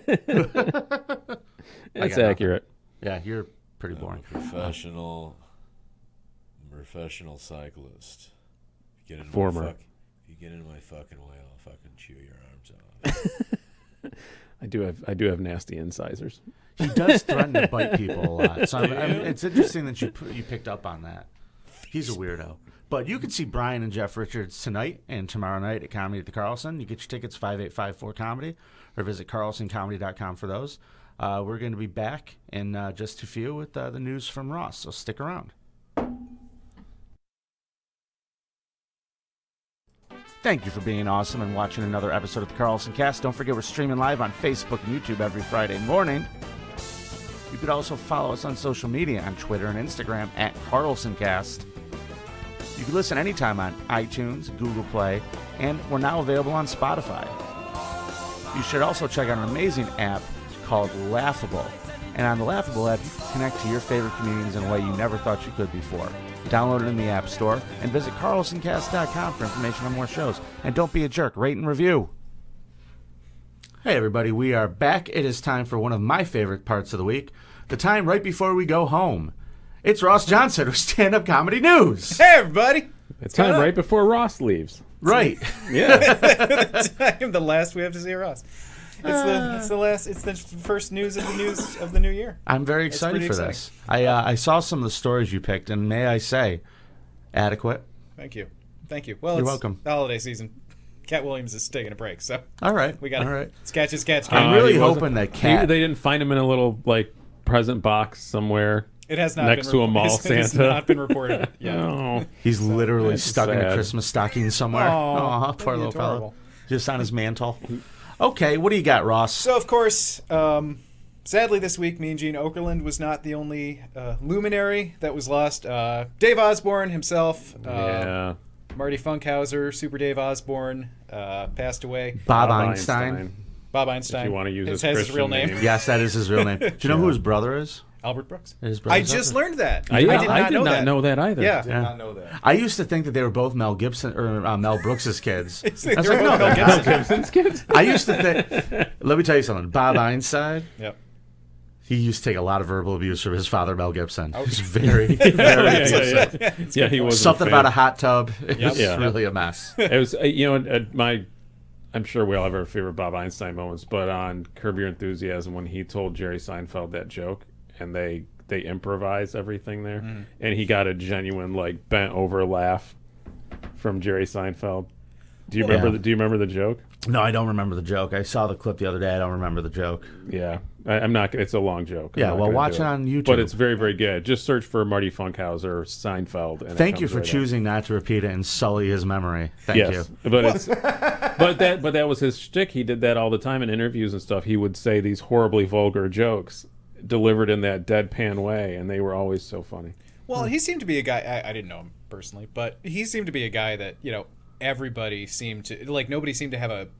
It's got accurate. Yeah, you're pretty I'm boring. a professional, professional cyclist. If you get into Former. My fuck, if you get into my fucking way, I'll fucking chew your arms off. I do have I do have nasty incisors. He does threaten to bite people a lot. So I'm, I'm, it's interesting that you pu- you picked up on that. He's a weirdo. But you can see Brian and Jeff Richards tonight and tomorrow night at Comedy at the Carlson. You get your tickets five eight five four comedy or visit carlson comedy dot com for those. Uh, we're going to be back in uh, just a few with uh, the news from Ross, so stick around. Thank you for being awesome and watching another episode of the Carlson Cast. Don't forget we're streaming live on Facebook and YouTube every Friday morning. You could also follow us on social media on Twitter and Instagram at CarlsonCast. You can listen anytime on iTunes, Google Play, and we're now available on Spotify. You should also check out an amazing app called Laughable. And on the Laughable app, you can connect to your favorite comedians in a way you never thought you could before. Download it in the App Store and visit carlson cast dot com for information on more shows. And don't be a jerk, rate and review. Hey everybody, we are back. It is time for one of my favorite parts of the week, the time right before we go home. It's Ross Johnson with Stand Up Comedy News. Hey, everybody. It's time right before Ross leaves. Right. Yeah. I'm the last we have to see Ross. It's the it's the last. It's the first news of the news of the new year. I'm very That's excited pretty for exciting. this. I uh, I saw some of the stories you picked, and may I say, adequate. Thank you, thank you. Well, You're it's welcome. the holiday season. Cat Williams is taking a break, so All right. we got All right. sketch is sketch. I'm Uh, really he wasn't- hoping that He- Cat. they didn't find him in a little like present box somewhere. It has not next been to a report- mall it's- It's Santa. not been reported yet. No. He's literally That's stuck in a sad. Christmas stocking somewhere. Aw, Aw, that'd poor be little fellow. adorable. Just on his mantle. Okay, what do you got, Ross? So, of course, um, sadly this week, Mean Gene Okerlund was not the only uh, luminary that was lost. Uh, Dave Osborne himself, uh, Yeah. Marty Funkhauser, Super Dave Osborne, uh, passed away. Bob, Einstein. Bob Einstein. If you want to use his, his, has his Christian real name. name. Yes, that is his real name. Do you know who his brother is? Albert Brooks. His I brother's just brother? learned that. I, I did not, I did know, not that. know that either. Yeah. Did Yeah. not know that. I used to think that they were both Mel Gibson or uh, Mel Brooks' kids. I, They was were like, both no, Mel they're Gibson. not. Gibson's kids? I used to think. Let me tell you something. Bob Einstein. Yep. He used to take a lot of verbal abuse from his father, Mel Gibson. Oh. He's very, very yeah, abusive. yeah, yeah. yeah, he was Something about a hot tub. It Yep. was Yeah. really a mess. It was, uh, you know, uh, my. I'm sure we all have our favorite Bob Einstein moments, but on Curb Your Enthusiasm, when he told Jerry Seinfeld that joke, and they they improvise everything there, Mm-hmm. and he got a genuine like bent over laugh from Jerry Seinfeld. Do you Yeah. remember? The, do you remember the joke? No, I don't remember the joke. I saw the clip the other day. I don't remember the joke. Yeah, I, I'm not. It's a long joke. I'm Yeah, not well, gonna watch do it on YouTube. But it's very, very good. Just search for Marty Funkhauser Seinfeld. And it Thank you comes for right up. choosing not to repeat it and sully his memory. Thank yes, you. but it's but that but that was his shtick. He did that all the time in interviews and stuff. He would say these horribly vulgar jokes delivered in that deadpan way, and they were always so funny. Well, he seemed to be a guy. I, I didn't know him personally, but he seemed to be a guy that, you know, everybody seemed to like. Nobody seemed to have a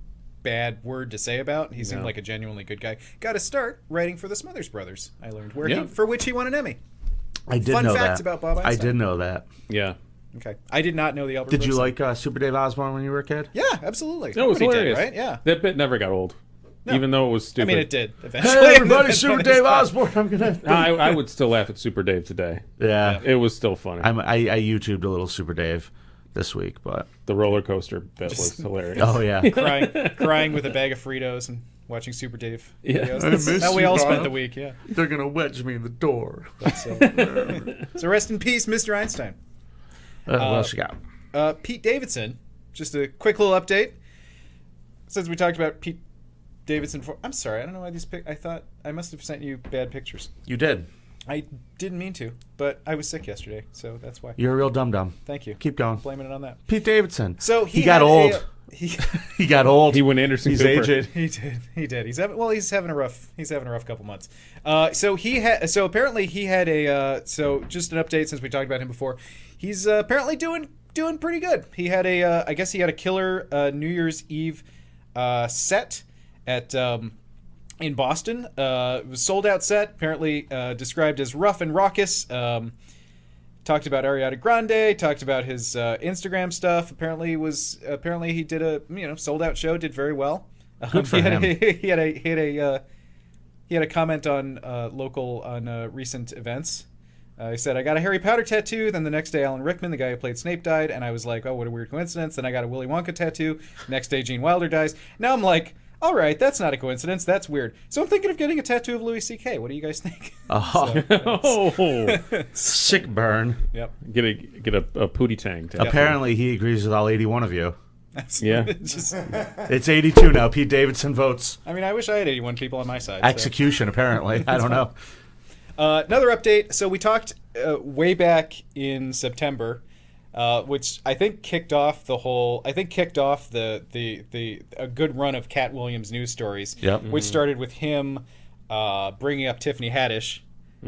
bad word to say about. He seemed No. like a genuinely good guy. Got to start writing for the Smothers Brothers. I learned where Yeah. he, for which he won an Emmy. I did Fun know facts that. about Bob I Einstein. did know that. Yeah, Okay, I did not know the Albert. Did you Brooks like uh, Super Dave Osborne when you were a kid? Yeah, absolutely. that was Everybody hilarious. did, right? Yeah. that bit never got old, even though it was I stupid. mean, it did eventually. Hey, everybody, That's Super when it Dave stopped. Osborne. I'm gonna. I, I would still laugh at Super Dave today. Yeah, It was still funny. I'm, I I YouTubed a little Super Dave this week, but the roller coaster bit was hilarious. oh yeah, crying, crying with a bag of Fritos and watching Super Dave Yeah. videos. I That's miss how we you, all Bob. spent the week. Yeah. they're gonna wedge me in the door. So, so rest in peace, Mister Einstein. Uh, what else you got? Uh, Pete Davidson. Just a quick little update. Since we talked about Pete Davidson, for, I'm sorry. I don't know why these. Pic- I thought I must have sent you bad pictures. You did. I didn't mean to, but I was sick yesterday, so that's why. You're a real dum dum. Thank you. Keep going. Blaming it on that. Pete Davidson. So he got had old. a- he He got old. He went Anderson He's Cooper. aged. he did he did he's having well he's having a rough he's having a rough couple months. Uh, so he had so apparently he had a uh, so just an update since we talked about him before. He's uh, apparently doing doing pretty good. He had a uh, I guess he had a killer uh, New Year's Eve uh, set at. Um, in Boston. Uh, it was a sold-out set, apparently uh, described as rough and raucous. Um, talked about Ariana Grande, talked about his uh, Instagram stuff. Apparently was apparently he did a you know sold-out show, did very well. Good Um, for he had him. A, he had a he had a uh, he had a comment on uh, local on uh, recent events. Uh, he said, "I got a Harry Potter tattoo. Then the next day, Alan Rickman, the guy who played Snape, died, and I was like, oh, what a weird coincidence. Then I got a Willy Wonka tattoo. Next day, Gene Wilder dies. Now I'm like." All right, that's not a coincidence. That's weird. So I'm thinking of getting a tattoo of Louis C K. What do you guys think? Oh, Oh, sick burn. Yep. get a get a, a pootie tang. tattoo. Apparently, he agrees with all eighty-one of you. Yeah. Just, It's eighty-two now. Pete Davidson votes. I mean, I wish I had eighty-one people on my side. so. Execution, apparently. I don't know. Uh, another update. So we talked uh, way back in September, uh, which I think kicked off the whole. I think kicked off the the the a good run of Cat Williams news stories. Yep. Which started with him uh, bringing up Tiffany Haddish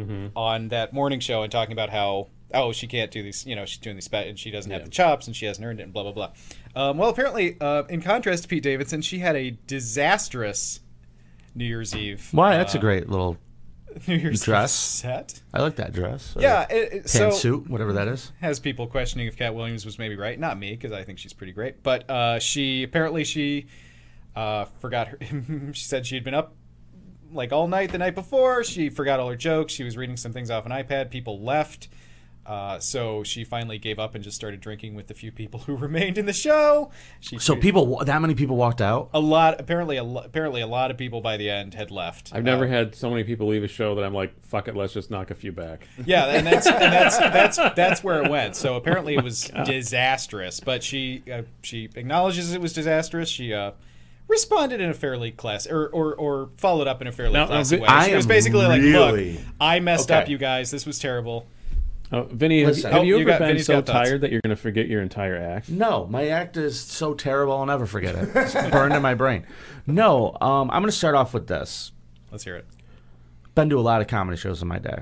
on that morning show and talking about how oh she can't do these, you know, she's doing these spe- and she doesn't have the chops and she hasn't earned it and blah blah blah. Um, well, apparently, uh, in contrast to Pete Davidson, she had a disastrous New Year's Eve. Why? That's uh, a great little. New Year's dress. set. I like that dress. Uh, Yeah, it, it, so Pantsuit, whatever that is. has people questioning if Cat Williams was maybe right. Not me, because I think she's pretty great. But uh, she apparently she uh, forgot her. She said she had been up like all night the night before. She forgot all her jokes. She was reading some things off an iPad. People left. Uh, so she finally gave up and just started drinking with the few people who remained in the show. She, So people, that many people walked out. a lot apparently a lo- apparently a lot of people by the end had left. I've never Uh, had so many people leave a show that I'm like, fuck it, let's just knock a few back. Yeah, and that's and that's that's that's where it went. So apparently it was disastrous, but she uh, she acknowledges it was disastrous. She uh, responded in a fairly class or, or or followed up in a fairly Now, now, classy Vi- way. I She was am basically really- like, "Look, I messed Okay. up, you guys. This was terrible." Oh, Vinny, have, Listen. have Oh, you you ever got- been Vinny's so got thoughts. tired that you're going to forget your entire act? No, my act is so terrible I'll never forget it. It's burned in my brain. No, um, I'm going to start off with this. Let's hear it. Been to a lot of comedy shows in my day.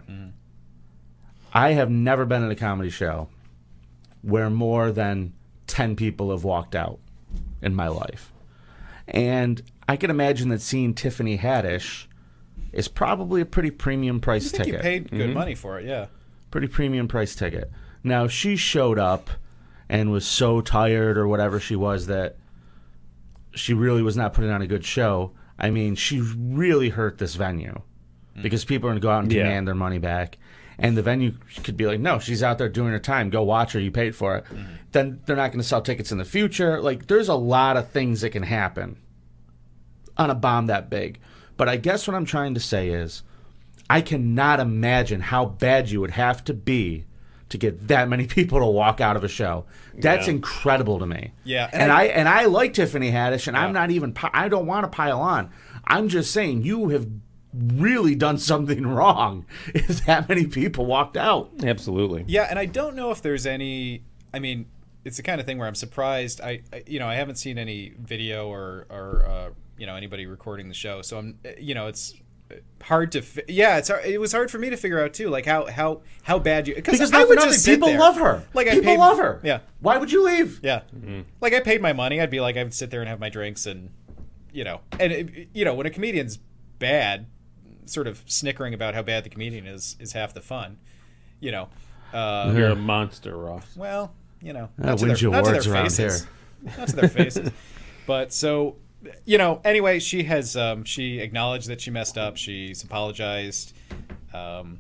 I have never been in a comedy show where more than ten people have walked out in my life. And I can imagine that seeing Tiffany Haddish is probably a pretty premium price I think ticket. you paid good money for it, yeah. Pretty premium price ticket. Now, she showed up and was so tired or whatever she was that she really was not putting on a good show. I mean, she really hurt this venue because people are going to go out and Yeah. demand their money back. And the venue could be like, no, she's out there doing her time. Go watch her. You paid for it. Then they're not going to sell tickets in the future. Like, there's a lot of things that can happen on a bomb that big. But I guess what I'm trying to say is I cannot imagine how bad you would have to be to get that many people to walk out of a show. That's Yeah. incredible to me. Yeah, and, and I, I- and I like Tiffany Haddish, and I'm Yeah. not even pi- I don't want to pile on. I'm just saying you have really done something wrong if that many people walked out. Absolutely. Yeah, and I don't know if there's any. I mean, it's the kind of thing where I'm surprised. I, I you know, I haven't seen any video or or uh, you know anybody recording the show, so I'm you know it's hard to. Fi- yeah, it's hard- it was hard for me to figure out too, like how how how bad you Because I not would for just nothing, sit people there. love her. Like I people paid, love her. Yeah, Why would you leave? yeah. Like I paid my money, I'd be like I would sit there and have my drinks and you know and it, you know when a comedian's bad, sort of snickering about how bad the comedian is is half the fun, you know. Uh, You're a monster, Ross. Well, you know, That not to wins their, you not to awards their around faces. Not to their faces. But so, you know, anyway, she has, um, she acknowledged that she messed up. She's apologized. Um,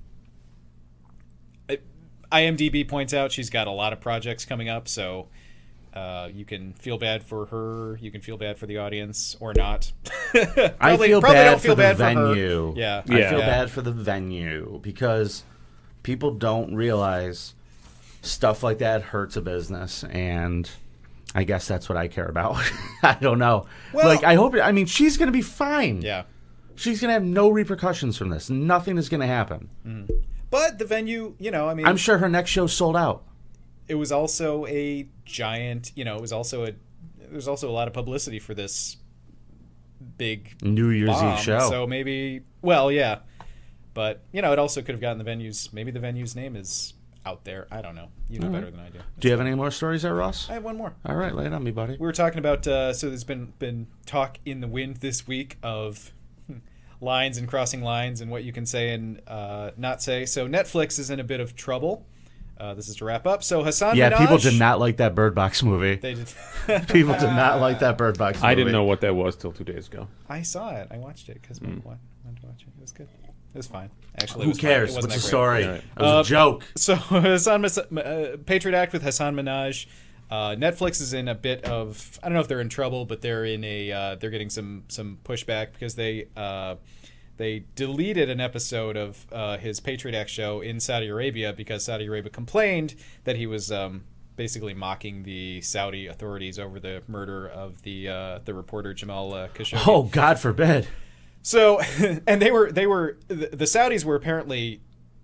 I- IMDb points out she's got a lot of projects coming up, so uh, you can feel bad for her. You can feel bad for the audience or not. I Probably- feel probably bad don't feel for the bad for her. venue. Yeah. I Yeah. feel Yeah. bad for the venue because people don't realize stuff like that hurts a business, and I guess that's what I care about. I don't know. Well- like, I hope. I mean, she's going to be fine. Yeah. She's going to have no repercussions from this. Nothing is going to happen. But the venue, you know, I mean, I'm sure her next show sold out. it was also a giant, you know, it was also a there's also a lot of publicity for this big New Year's bomb, Eve show. So maybe, well, yeah, but you know, it also could have gotten the venue's. Maybe the venue's name is out there. I don't know. You know All right. better than I do. Do you have any more stories there, Ross? I have one more. All right, lay it on me, buddy. We were talking about. Uh, so there's been been talk in the wind this week of lines and crossing lines and what you can say and uh, not say. So Netflix is in a bit of trouble. Uh, this is to wrap up. So Hassan Yeah, Minhaj, people did not like that Bird Box movie. They did. People did not like that Bird Box movie. I didn't know what that was till two days ago. I saw it. I watched it because mm. wanted to watch it. It was good. It was fine. Actually, it Who was fine. cares? It wasn't What's the that great. story? Yeah. It was Uh, a joke. So Hassan, uh, Patriot Act with Hassan Minhaj. Uh, Netflix is in a bit of, I don't know if they're in trouble, but they're in a uh, they're getting some some pushback because they uh, they deleted an episode of uh, his Patriot Act show in Saudi Arabia because Saudi Arabia complained that he was um, basically mocking the Saudi authorities over the murder of the uh, the reporter Jamal uh, Khashoggi. Oh, God forbid. So, and they were they were the, the Saudis were apparently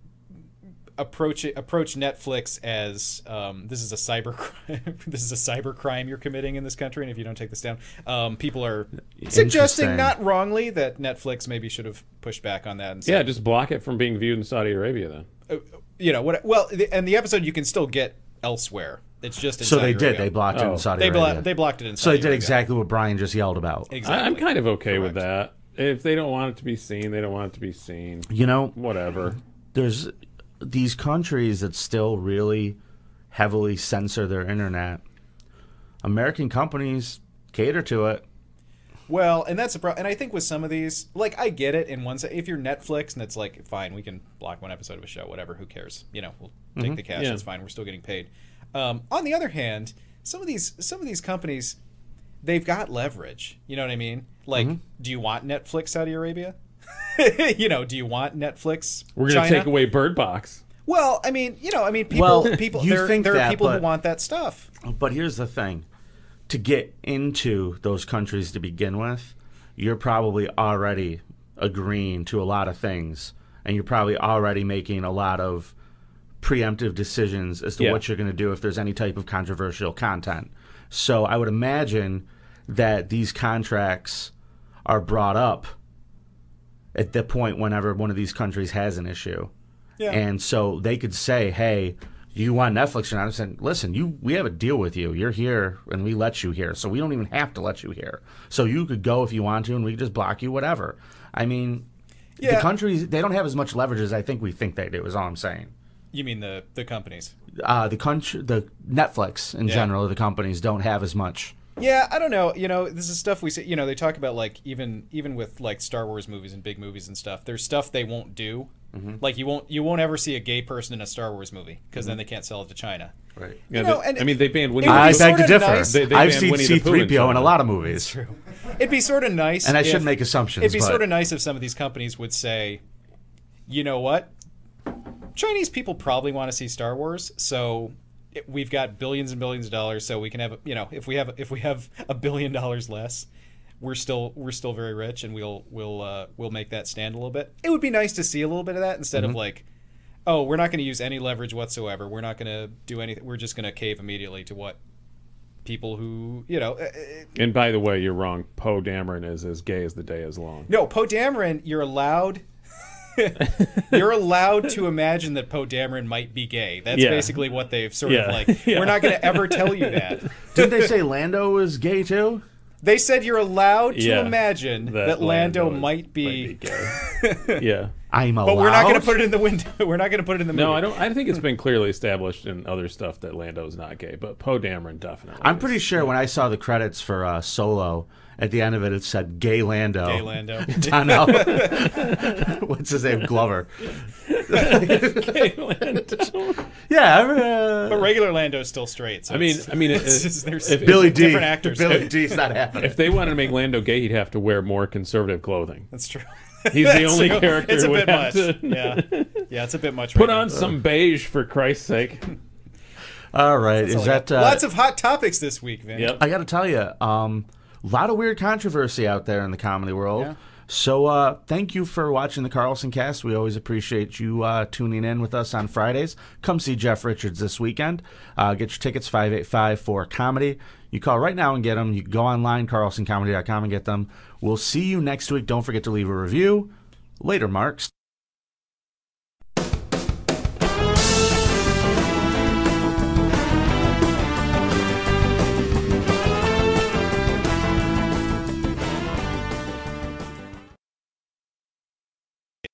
approach approach Netflix as um, this is a cyber crime. This is a cyber crime you're committing in this country, and if you don't take this down, um, people are suggesting, Interesting. not wrongly, that Netflix maybe should have pushed back on that. And Yeah, said, just block it from being viewed in Saudi Arabia then. uh, you know what? Well, the, and the episode you can still get elsewhere. It's just in So Saudi they did. Arabia. They blocked it Oh. in Saudi They, Arabia. blo- they blocked it in so Saudi they did Arabia. exactly what Brian just yelled about. Exactly. I, I'm kind of okay with Correct. that. If they don't want it to be seen, they don't want it to be seen. You know, Whatever. there's these countries that still really heavily censor their internet. American companies cater to it. Well, and that's a problem. And I think with some of these, like, I get it in one sense. If you're Netflix and it's like, fine, we can block one episode of a show, whatever, who cares? You know, we'll take the cash. Yeah. It's fine. We're still getting paid. Um, on the other hand, some of these some of these companies, they've got leverage. You know what I mean? Like, do you want Netflix Saudi Arabia? You know, do you want Netflix We're going to China? take away Bird Box. Well, I mean, you know, I mean, people, Well, people, you there, think there are that, people who but- want that stuff. But here's the thing. To get into those countries to begin with, you're probably already agreeing to a lot of things, and you're probably already making a lot of preemptive decisions as to Yeah. what you're going to do if there's any type of controversial content. So I would imagine that these contracts are brought up at the point whenever one of these countries has an issue. Yeah. And so they could say, hey, you want Netflix or not? I said, listen, you we have a deal with you. You're here and we let you here. So we don't even have to let you here. So you could go if you want to and we could just block you, whatever. I mean, Yeah. the countries, they don't have as much leverage as I think we think they do, is all I'm saying. You mean the, the companies? Uh, the country, the Netflix in Yeah. general, the companies don't have as much. Yeah, I don't know. You know, this is stuff we see. You know, they talk about like even even with like Star Wars movies and big movies and stuff. There's stuff they won't do. Mm-hmm. Like you won't you won't ever see a gay person in a Star Wars movie because then they can't sell it to China. Right. Yeah, You know, they- and I mean, they banned Winnie it would the be I Pooh. beg to sorta differ. nice- They- they I've banned seen Winnie the C Pooh three in P O in a China. lot of movies. True. It'd be sort of nice, And I if, shouldn't make assumptions. It'd be but sort of nice if some of these companies would say, you know what, Chinese people probably want to see Star Wars, so it, we've got billions and billions of dollars, so we can have, you know, if we have if we have a billion dollars less, we're still we're still very rich, and we'll we'll uh, we'll make that stand a little bit. It would be nice to see a little bit of that instead Mm-hmm. of like, oh, we're not going to use any leverage whatsoever. We're not going to do anything. We're just going to cave immediately to what people who, you know. Uh, And by the way, you're wrong. Poe Dameron is as gay as the day is long. no, Poe Dameron, you're allowed. You're allowed to imagine that Poe Dameron might be gay. That's Yeah. basically what they've sort Yeah. of like. Yeah. We're not going to ever tell you that. Didn't they say Lando was gay too? They said you're allowed to Yeah. imagine that, Lando, might be, gay. Yeah. I'm allowed. but we're not going to put it in the window. We're not going to put it in the movie. No, I don't. I think it's been clearly established in other stuff that Lando's not gay, but Poe Dameron definitely. I'm is. pretty sure when I saw the credits for uh, Solo, at the end of it, it said "Gay Lando." Gay Lando. Donnell. What's his name? Glover. Gay Lando. Yeah. Uh, But regular Lando's still straight. So I mean, it's- I mean, it- it's just- there's if- Billy D. different actors. Billy D's not happening. If they wanted to make Lando gay, he'd have to wear more conservative clothing. That's true. He's the That's only true. character It's a who bit would much. have to- Yeah, yeah, it's a bit much. Put right on now. some beige for Christ's sake. All right. That's all Is I that got. uh, lots of hot topics this week, Vin? Yep. I got to tell you, um, a lot of weird controversy out there in the comedy world. Yeah. So uh, thank you for watching the Carlson Cast. We always appreciate you uh, tuning in with us on Fridays. Come see Jeff Richards this weekend. Uh, get your tickets, five eight five four comedy. You call right now and get them. You go online, carlson comedy dot com, and get them. We'll see you next week. Don't forget to leave a review. Later, Marks.